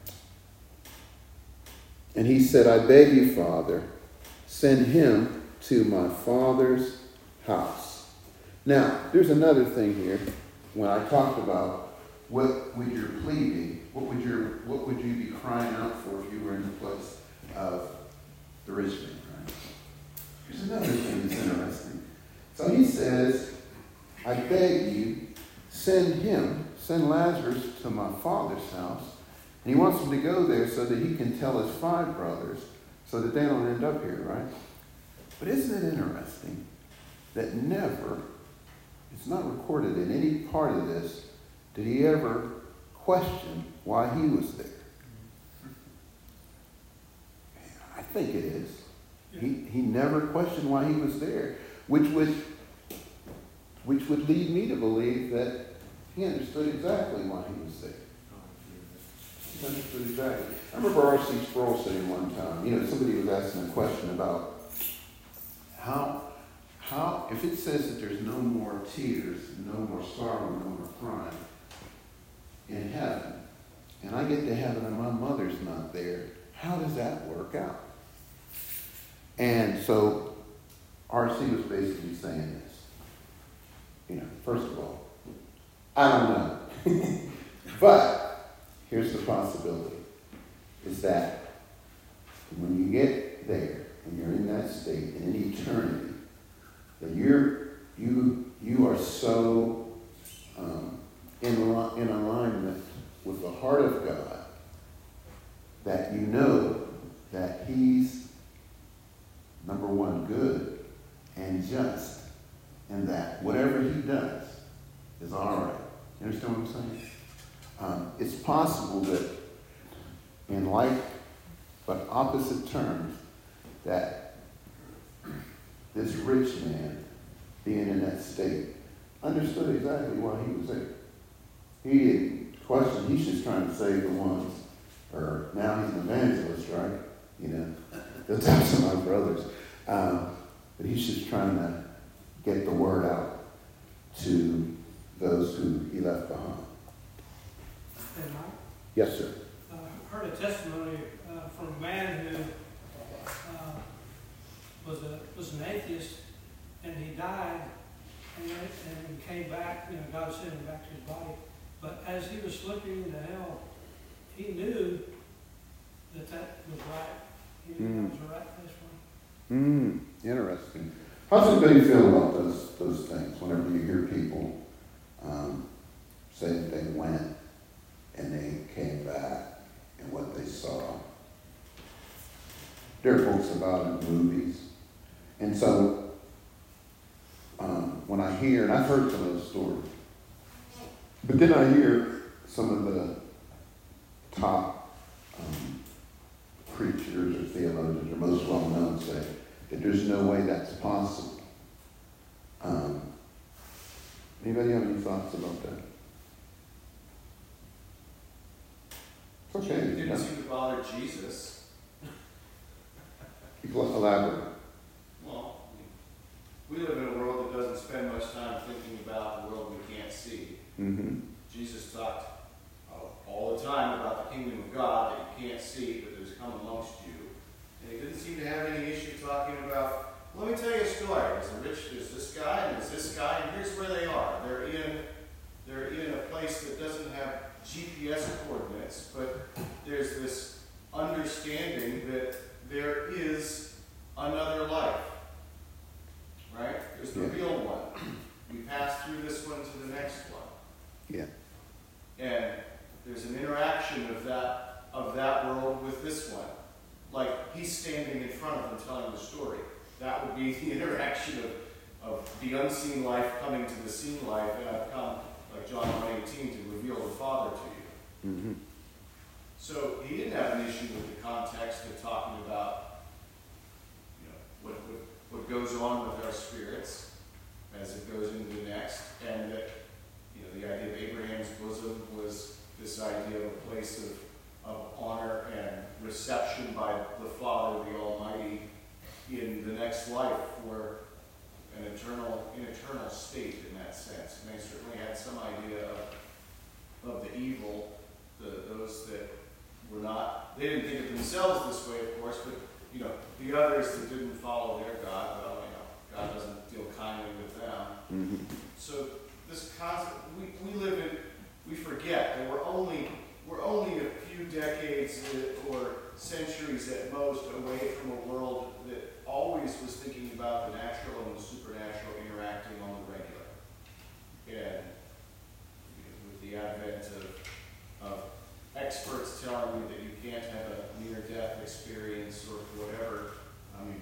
And he said, I beg you, Father, send him to my father's house. Now, there's another thing here. When I talked about what would your plea be, what would your what would you be crying out for if you were in the place of the rich man, right? There's another thing that's interesting. So he says, I beg you, send him, send Lazarus to my father's house. And he wants him to go there so that he can tell his five brothers so that they don't end up here, right? But isn't it interesting that never, it's not recorded in any part of this, did he ever question why he was there? I think it is. He, he never questioned why he was there, which would, which would lead me to believe that he understood exactly why he was there. He understood exactly. I remember R C Sproul saying one time, you know, somebody was asking a question about how, how, if it says that there's no more tears, no more sorrow, no more crying in heaven, and I get to heaven and my mother's not there, how does that work out? And so R C was basically saying this. You know, first of all, I don't know. But here's the possibility, is that when you get there and you're in that state and in eternity, that you're you you are so um, in li- in alignment with the heart of God that you know that He's number one, good and just, and that whatever He does is all right. You understand what I'm saying? Um, it's possible that in like but opposite terms, that this rich man, being in that state, understood exactly why he was there. He didn't question. He's just trying to save the ones, or now he's an evangelist, right? You know, the types of my brothers. Um, but he's just trying to get the word out to those who he left behind. Hey, Mike, Yes, sir. uh, I heard a testimony uh, from a man who uh, was a was an atheist, and he died, and, and came back. You know, God sent him back to his body. But as he was slipping into hell, he knew that that was right. He knew Mm. that was the right place for him. Hmm, interesting. How's everybody feel about those those things whenever you hear people um, say that they went and they came back and what they saw? There are books about it in movies. And so um, when I hear, and I've heard some of those stories, but then I hear some of the top um, preachers or theologians or most well-known say that there's no way that's possible. Um, anybody have any thoughts about that? It's okay. It you didn't know. seem to bother Jesus. Elaborate. Well, we live in a world that doesn't spend much time thinking about the world we can't see. Mm-hmm. Jesus talked time about the kingdom of God that you can't see, but has come amongst you. And he didn't seem to have any issue talking about, let me tell you a story. There's a rich, there's this guy, and there's this guy, and here's where they are. They're in, they're in a place that doesn't have G P S coordinates, but there's this understanding that there is another life. Right? There's the Yeah. real one. We pass through this one to the next one. Yeah. And there's an interaction of that of that world with this one. Like he's standing in front of them telling the story. That would be the interaction of, of the unseen life coming to the seen life, and I've come, like John one eighteen, to reveal the Father to you. Mm-hmm. So he didn't have an issue with the context of talking about, you know, what, what, what goes on with our spirits as it goes into the next, and that, you know, the idea of Abraham's bosom was this idea of a place of, of honor and reception by the Father, the Almighty, in the next life for an eternal, an eternal state in that sense. And they certainly had some idea of, of the evil, the, those that were not, they didn't think of themselves this way, of course, but, you know, the others that didn't follow their God, well, you know, God doesn't deal kindly with them. Mm-hmm. So this concept, we, we live in, we forget that we're only, we're only a few decades or centuries at most away from a world that always was thinking about the natural and the supernatural interacting on the regular. And with the advent of, of experts telling you that you can't have a near-death experience or whatever, I mean,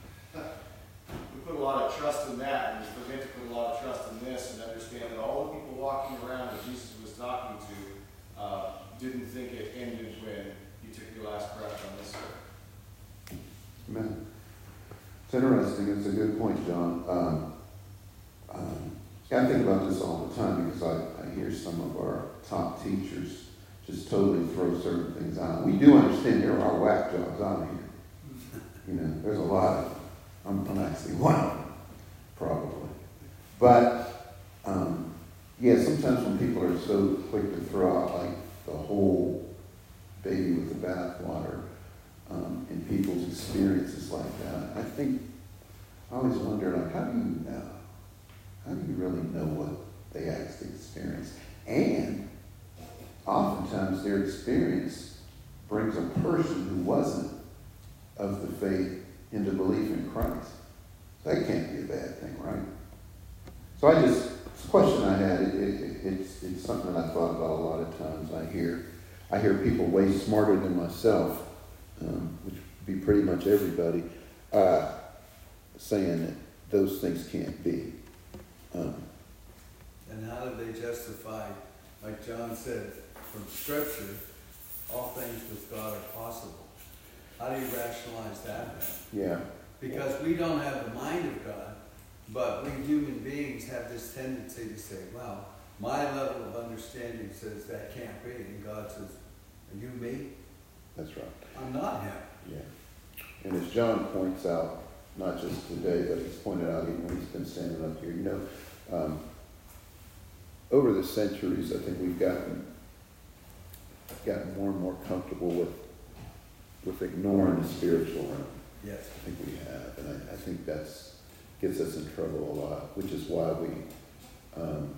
we put a lot of trust in that, and we forget to put a lot of trust in this, and understand that all the people walking around that Jesus was talking to uh, didn't think it ended when you took your last breath on this earth. Amen. It's interesting. It's a good point, John. Um, um, yeah, I think about this all the time because I, I hear some of our top teachers just totally throw certain things out. We do understand there are whack jobs out here. You know, there's a lot of them. I'm, I'm actually one of them, probably. But, um, yeah, sometimes when people are so quick to throw out, like, the whole baby with the bathwater um, in people's experiences like that, I think, I always wonder, like, how do you know? How do you really know what they actually experienced? And oftentimes their experience brings a person who wasn't of the faith into belief in Christ. That can't be a bad thing, right? So I just, it's a question I had. It, it, it's, it's something that I thought about a lot of times. I hear, I hear people way smarter than myself, um, which would be pretty much everybody, uh, saying that those things can't be. Um, And how do they justify, like John said, from Scripture, all things with God are possible? How do you rationalize that then? yeah. Because we don't have the mind of God, but we human beings have this tendency to say, well, my level of understanding says that can't be. And God says, are you me? That's right. I'm not him. Yeah. And as John points out, not just today, but he's pointed out even when he's been standing up here, you know, um, over the centuries, I think we've gotten gotten more and more comfortable with with ignoring the spiritual realm. Yes. I think we have, and I, I think that's gets us in trouble a lot, which is why we um,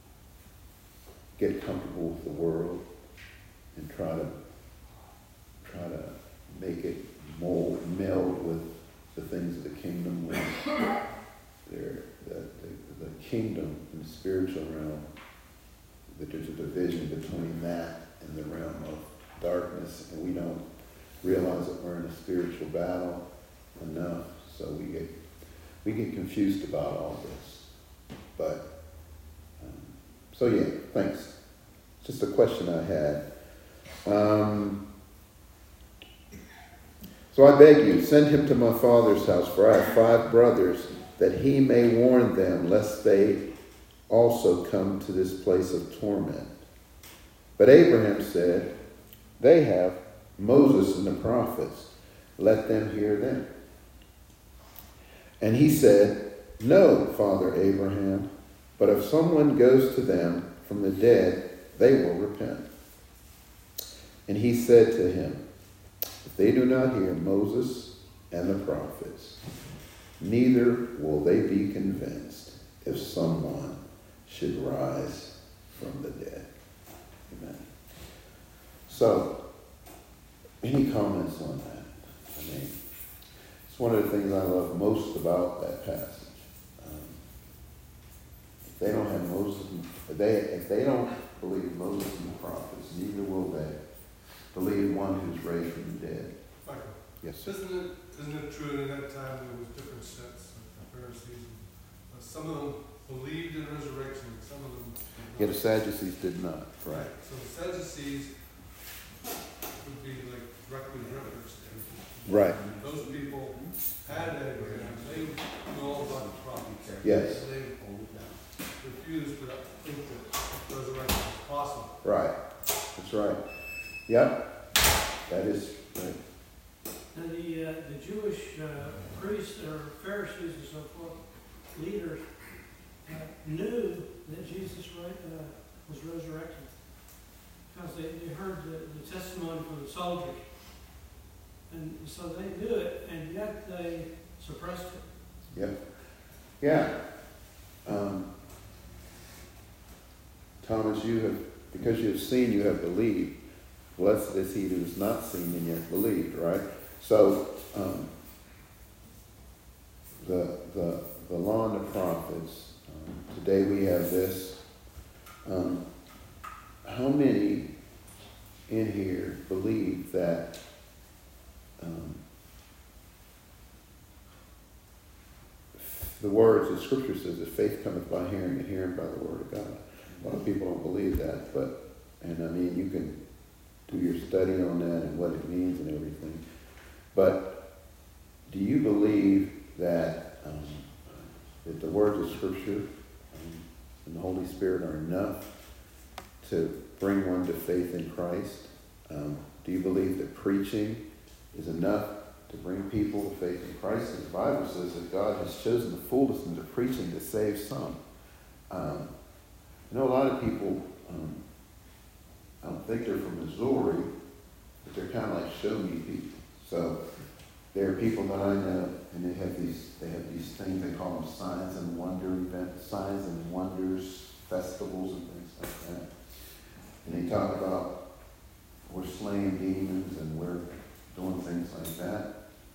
get comfortable with the world and try to try to make it mold, meld with the things of the kingdom. When they're, the, the, the kingdom and the spiritual realm, that there's a division between that and the realm of darkness, and we don't realize that we're in a spiritual battle enough, so we get we get confused about all this. But um, so yeah, thanks. Just a question I had. Um, so I beg you, send him to my father's house, for I have five brothers, that he may warn them, lest they also come to this place of torment. But Abraham said, they have Moses and the prophets. Let them hear them. And he said, no, Father Abraham, but if someone goes to them from the dead, they will repent. And he said to him, if they do not hear Moses and the prophets, neither will they be convinced if someone should rise from the dead. Amen. So, any comments on that? I mean, it's one of the things I love most about that passage. Um, if they don't have Moses, if they, if they don't believe Moses and the prophets, neither will they believe one who's raised from the dead. Michael, Yes, sir. isn't it, isn't it true that in that time there was different sects of the Pharisees? Uh, some of them believed in resurrection, and some of them did not. Yeah, the Sadducees did not, right? So the Sadducees would be like directly referenced. Right. And those people had Abraham, they knew all about the prophets. Yes. They refused to think that resurrection was possible. Right. That's right. Yep. That is right. And the, uh, the Jewish uh, priests or Pharisees and so forth, leaders, uh, knew that Jesus right, uh, was resurrected. Because they, they heard the, the testimony from the soldiers. And so they knew it, and yet they suppressed it. Yep. Yeah. Um, Thomas, you have, because you have seen, you have believed. Blessed is he who has not seen and yet believed, right? So, um, the, the, the law and the prophets, um, today we have this. Um, how many in here believe that um, the words, the scripture says that faith cometh by hearing and hearing by the word of God? A lot of people don't believe that, but, and I mean, you can do your study on that and what it means and everything. But do you believe that um, that the words of Scripture um, and the Holy Spirit are enough to bring one to faith in Christ? Um, do you believe that preaching is enough to bring people to faith in Christ? The Bible says that God has chosen the foolishness of preaching to save some. Um, I know a lot of people, um, I don't think they're from Missouri, but they're kind of like show-me people. So there are people that I know, and they have these they have these things, they call them signs and wonder events, signs and wonders, festivals and things like that. And they talk about we're slaying demons and we're doing things like that.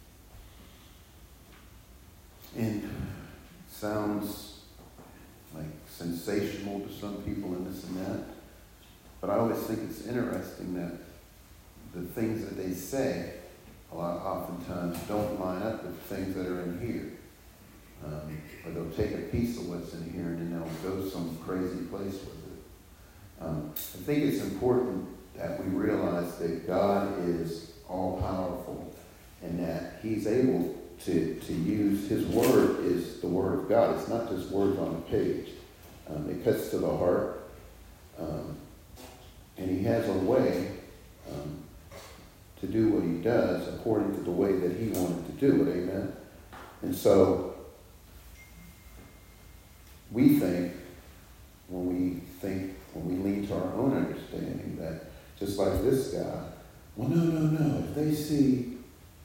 And it sounds like sensational to some people and this and that. But I always think it's interesting that the things that they say a lot oftentimes don't line up with things that are in here. Um, or they'll take a piece of what's in here and then they'll go some crazy place with it. Um, I think it's important that we realize that God is all-powerful and that he's able to, to use, his word is the word of God. It's not just words on a page. Um, it cuts to the heart. Um, and he has a way um, to do what he does according to the way that he wanted to do it. Amen? And so we think, when we think, when we lean to our own understanding, that just like this guy, well, no, no, no. If they see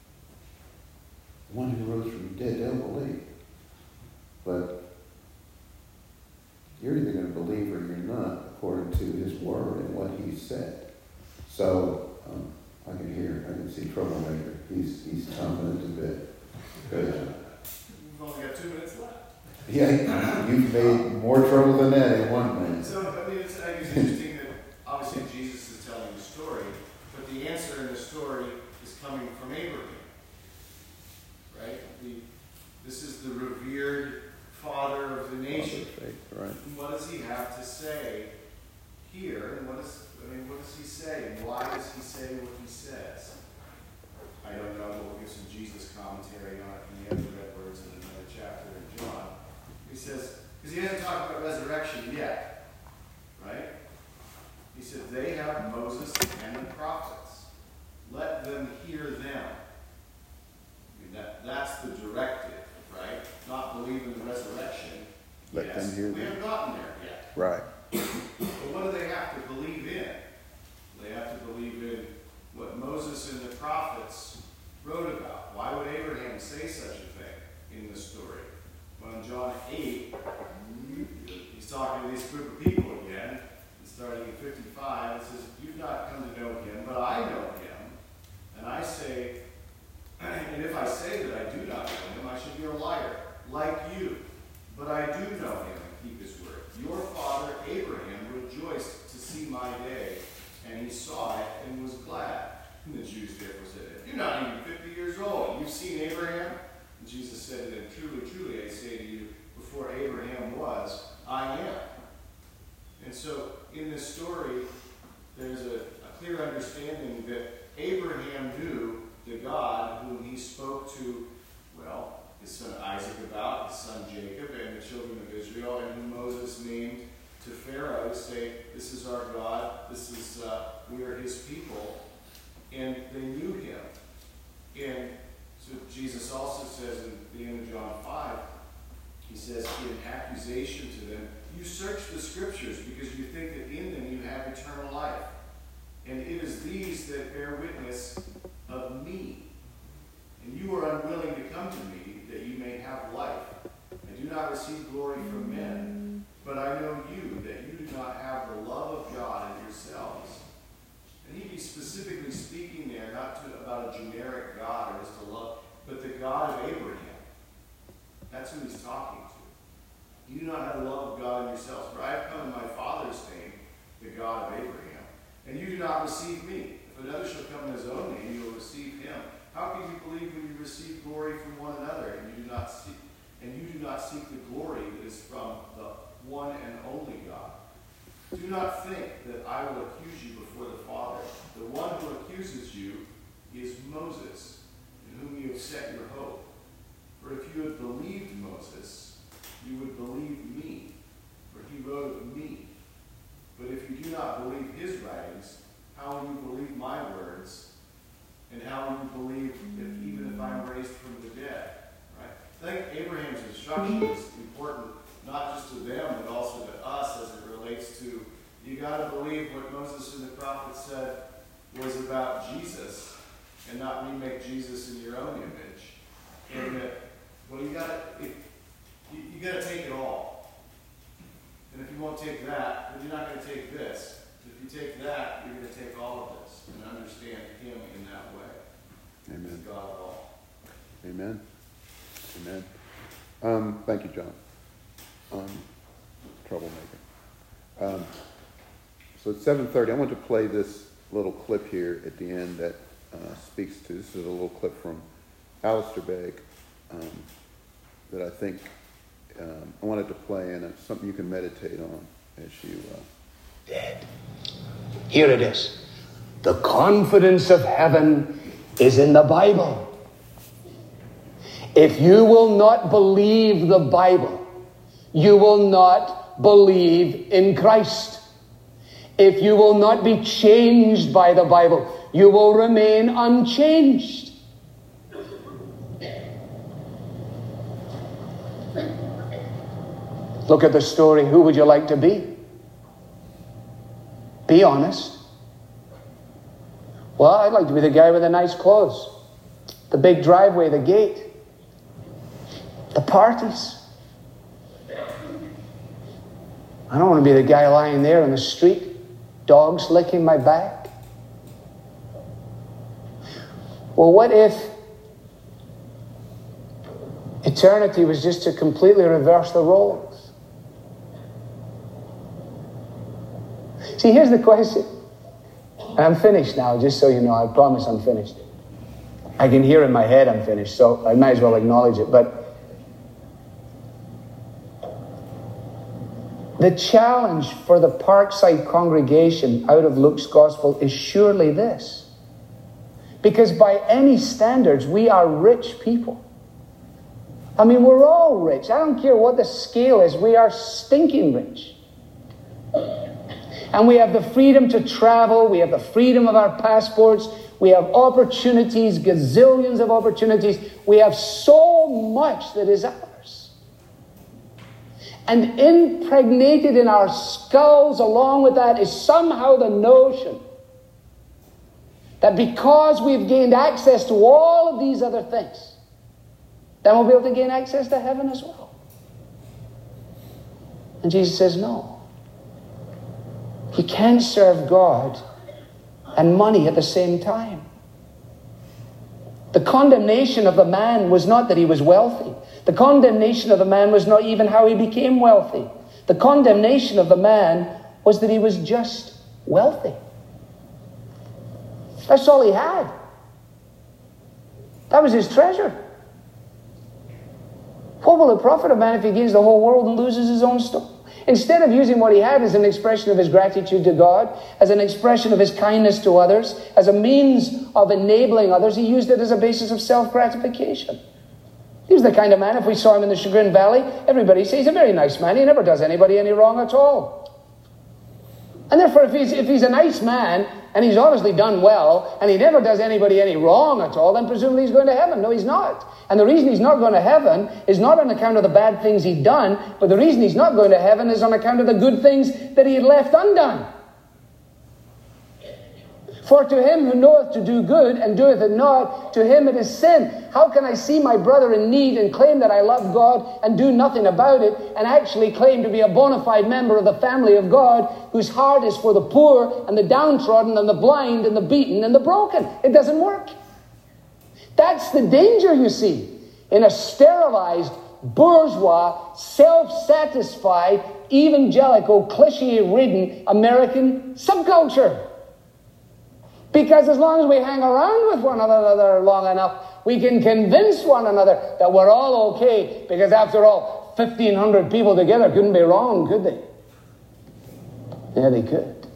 one who rose from the dead, they'll believe. But you're either going to believe or you're not, according to his word and what he said. So um, I can hear, I can see troublemaker. He's he's chomping at the bit. Good job. We've only got two minutes left. Yeah, you've made more trouble than that in one minute. So, I mean, it's, I think it's interesting that obviously Jesus is telling the story, but the answer in the story is coming from Abraham. Right? The, this is the revered father of the nation. Right. And what does he have to say here? And what is, I mean, what does he say? And why does he say what he says? I don't know, but we'll give some Jesus commentary on it in the other red words in another chapter in John. He says, because he hasn't talked about resurrection yet, right? He said, they have Moses and the prophets. Let them hear them. I mean, that, that's the directive, right? Not believe in the resurrection. Let yes, them hear we them. haven't gotten there yet. Right. But what do they have to believe in? They have to believe in Abraham say such a thing in the story. Well, in John eight, he's talking to this group of people again, and starting in fifty-five, it says, "You've not come to know him, but I know him. And I say, and if I say that I do not know him, I should be a liar, like you. But I do know him and keep his word. Your father Abraham rejoiced to see my day, and he saw it and was glad." And the Jews therefore said, "You're not even fifty years old. You've seen Abraham?" And Jesus said to them, "Truly, truly, I say to you, before Abraham was, I am." And so in this story, there's a, a clear understanding that Abraham knew the God whom he spoke to, well, his son Isaac about, his son Jacob, and the children of Israel, and whom Moses named to Pharaoh to say, "This is our God, this is, uh, we are his people." And they knew him. And so Jesus also says in the end of John five, he says in accusation to them, "You search the scriptures because you think that in them you have eternal life. And it is these that bear witness of me. And you are unwilling to come to me that you may have life. I do not receive glory from men, but I know you, that you do not have the love of God in yourselves." And he'd be specifically speaking there, not to, about a generic God or just a love, but the God of Abraham. That's who he's talking to. You do not have the love of God in yourselves, for I have come in my Father's name, the God of Abraham. And you do not receive me. If another shall come in his own name, you will receive him. How can you believe when you receive glory from one another, and you do not seek, and you do not seek the glory that is from the one and only God? Do not think that I will accuse you before the Father. The one who accuses you is Moses, in whom you have set your hope. For if you had believed Moses, you would believe me, for he wrote of me. But if you do not believe his writings, how will you believe my words? And how will you believe if even if I'm raised from the dead? Right? I think Abraham's instruction is important, not just to them, but also to us as it relates to, you got to believe what Moses and the prophets said was about Jesus, and not remake Jesus in your own image. And that, well, you got to you, you got to take it all. And if you won't take that, then you're not going to take this. If you take that, you're going to take all of this and understand him in that way. Amen. He's God of all. Amen. Amen. Um, thank you, John. Um, troublemaker. Um, so at seven thirty, I want to play this little clip here at the end that uh, speaks to, this is a little clip from Alistair Begg um, that I think um, I wanted to play, and it's something you can meditate on as you... Uh... Dead. Here it is. The confidence of heaven is in the Bible. If you will not believe the Bible, you will not believe in Christ. If you will not be changed by the Bible, you will remain unchanged. Look at the story. Who would you like to be? Be honest. Well, I'd like to be the guy with the nice clothes, the big driveway, the gate, the parties. I don't want to be the guy lying there in the street, dogs licking my back. Well, what if eternity was just to completely reverse the roles? See, here's the question. And I'm finished now, just so you know. I promise I'm finished. I can hear in my head I'm finished, so I might as well acknowledge it. But the challenge for the Parkside congregation out of Luke's gospel is surely this. Because by any standards, we are rich people. I mean, we're all rich. I don't care what the scale is. We are stinking rich. And we have the freedom to travel. We have the freedom of our passports. We have opportunities, gazillions of opportunities. We have so much that is ours. And impregnated in our skulls along with that is somehow the notion that because we've gained access to all of these other things, then we'll be able to gain access to heaven as well. And Jesus says, no. You can't serve God and money at the same time. The condemnation of the man was not that he was wealthy. The condemnation of the man was not even how he became wealthy. The condemnation of the man was that he was just wealthy. That's all he had. That was his treasure. What will it profit a man if he gains the whole world and loses his own soul? Instead of using what he had as an expression of his gratitude to God, as an expression of his kindness to others, as a means of enabling others, he used it as a basis of self-gratification. He was the kind of man, if we saw him in the Chagrin Valley, everybody says he's a very nice man. He never does anybody any wrong at all. And therefore, if he's, if he's a nice man, and he's obviously done well, and he never does anybody any wrong at all, then presumably he's going to heaven. No, he's not. And the reason he's not going to heaven is not on account of the bad things he'd done, but the reason he's not going to heaven is on account of the good things that he had left undone. For to him who knoweth to do good and doeth it not, to him it is sin. How can I see my brother in need and claim that I love God and do nothing about it, and actually claim to be a bona fide member of the family of God whose heart is for the poor and the downtrodden and the blind and the beaten and the broken? It doesn't work. That's the danger, you see, in a sterilized, bourgeois, self-satisfied, evangelical, cliche-ridden American subculture. Because as long as we hang around with one another long enough, we can convince one another that we're all okay. Because after all, fifteen hundred people together couldn't be wrong, could they? Yeah, they could.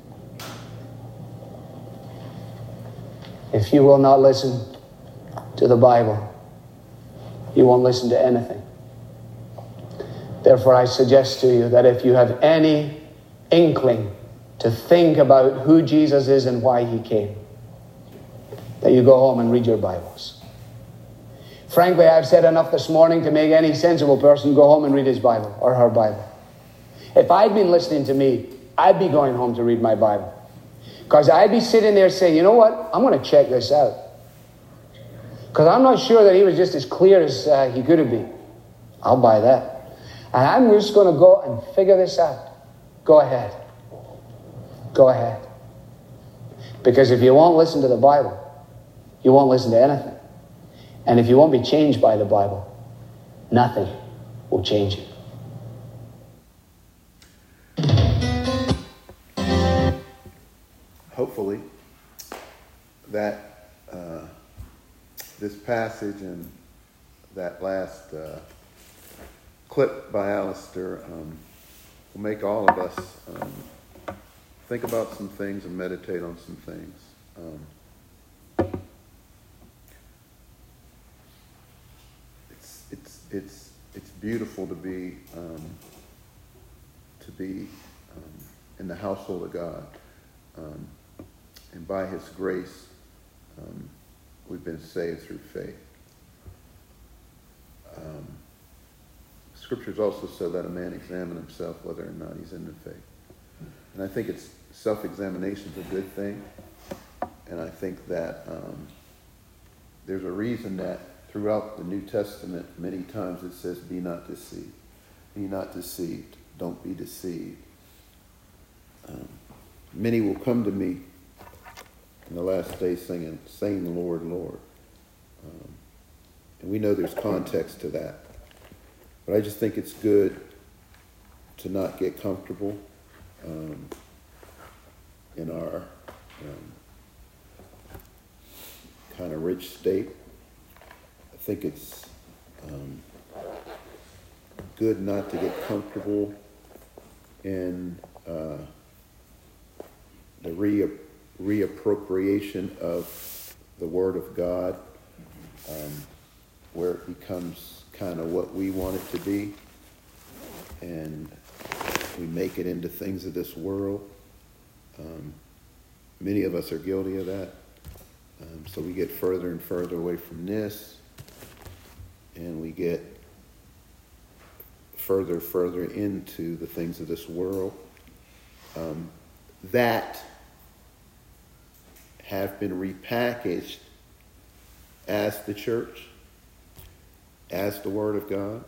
If you will not listen to the Bible, you won't listen to anything. Therefore, I suggest to you that if you have any inkling to think about who Jesus is and why he came, that you go home and read your Bibles. Frankly, I've said enough this morning to make any sensible person go home and read his Bible or her Bible. If I'd been listening to me, I'd be going home to read my Bible. Because I'd be sitting there saying, you know what? I'm going to check this out. Because I'm not sure that he was just as clear as uh, he could have been. I'll buy that. And I'm just going to go and figure this out. Go ahead. Go ahead. Because if you won't listen to the Bible, you won't listen to anything. And if you won't be changed by the Bible, nothing will change you. Hopefully, that uh, this passage and that last uh, clip by Alistair um, will make all of us um, think about some things and meditate on some things. Um, it's it's it's it's beautiful to be um, to be um, in the household of God, um, and by His grace, um, we've been saved through faith. Um, Scriptures also say, let a man examine himself whether or not he's in the faith. And I think it's self-examination is a good thing. And I think that um, there's a reason that throughout the New Testament, many times it says, be not deceived. Be not deceived. Don't be deceived. Um, many will come to me in the last days singing, saying, Lord, Lord. Um, and we know there's context to that. But I just think it's good to not get comfortable um, in our um, kind of rich state. I think it's um, good not to get comfortable in uh, the re- reappropriation of the Word of God, um, where it becomes kind of what we want it to be, and we make it into things of this world. Um, many of us are guilty of that. Um, so we get further and further away from this, and we get further and further into the things of this world um, that have been repackaged as the church as the Word of God.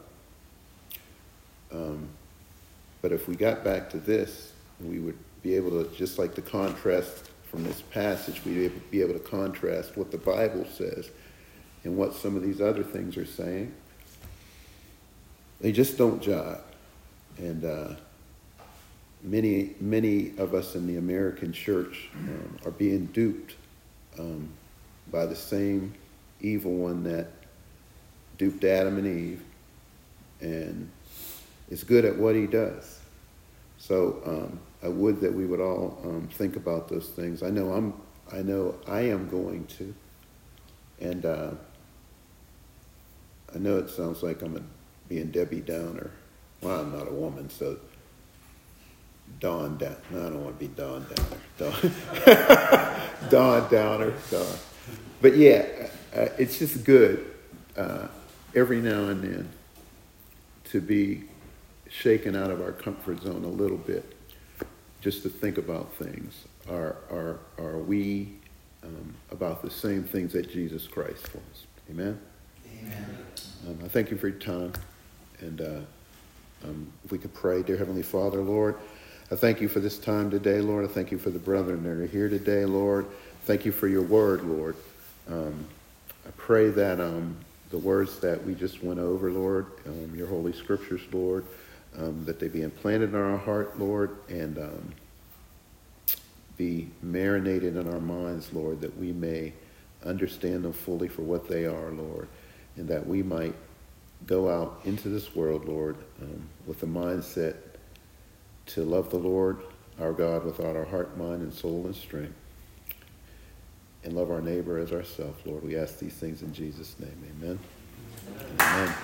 Um, but if we got back to this, we would be able to, just like the contrast from this passage, we'd be able to contrast what the Bible says and what some of these other things are saying. They just don't jive. And uh, many, many of us in the American church um, are being duped um, by the same evil one that duped Adam and Eve, and is good at what he does. So um, I would that we would all um, think about those things. I know I'm. I know I am going to, and uh, I know it sounds like I'm a, being Debbie Downer. Well, I'm not a woman, so Dawn Down. No, I don't want to be Dawn Downer. Dawn, Dawn Downer. Dawn. But yeah, uh, it's just good uh, every now and then to be shaken out of our comfort zone a little bit, just to think about things. Are are are we um, about the same things that Jesus Christ was? Amen. Amen. Um, I thank you for your time, and uh, um, if we could pray, dear Heavenly Father, Lord, I thank you for this time today, Lord. I thank you for the brethren that are here today, Lord. Thank you for your word, Lord. Um, I pray that um, the words that we just went over, Lord, um, your holy scriptures, Lord, um, that they be implanted in our heart, Lord, and um, be marinated in our minds, Lord, that we may understand them fully for what they are, Lord, and that we might go out into this world, Lord, um, with the mindset to love the Lord, our God, with all our heart, mind, and soul and strength, and love our neighbor as ourselves, Lord. We ask these things in Jesus' name. Amen. Amen.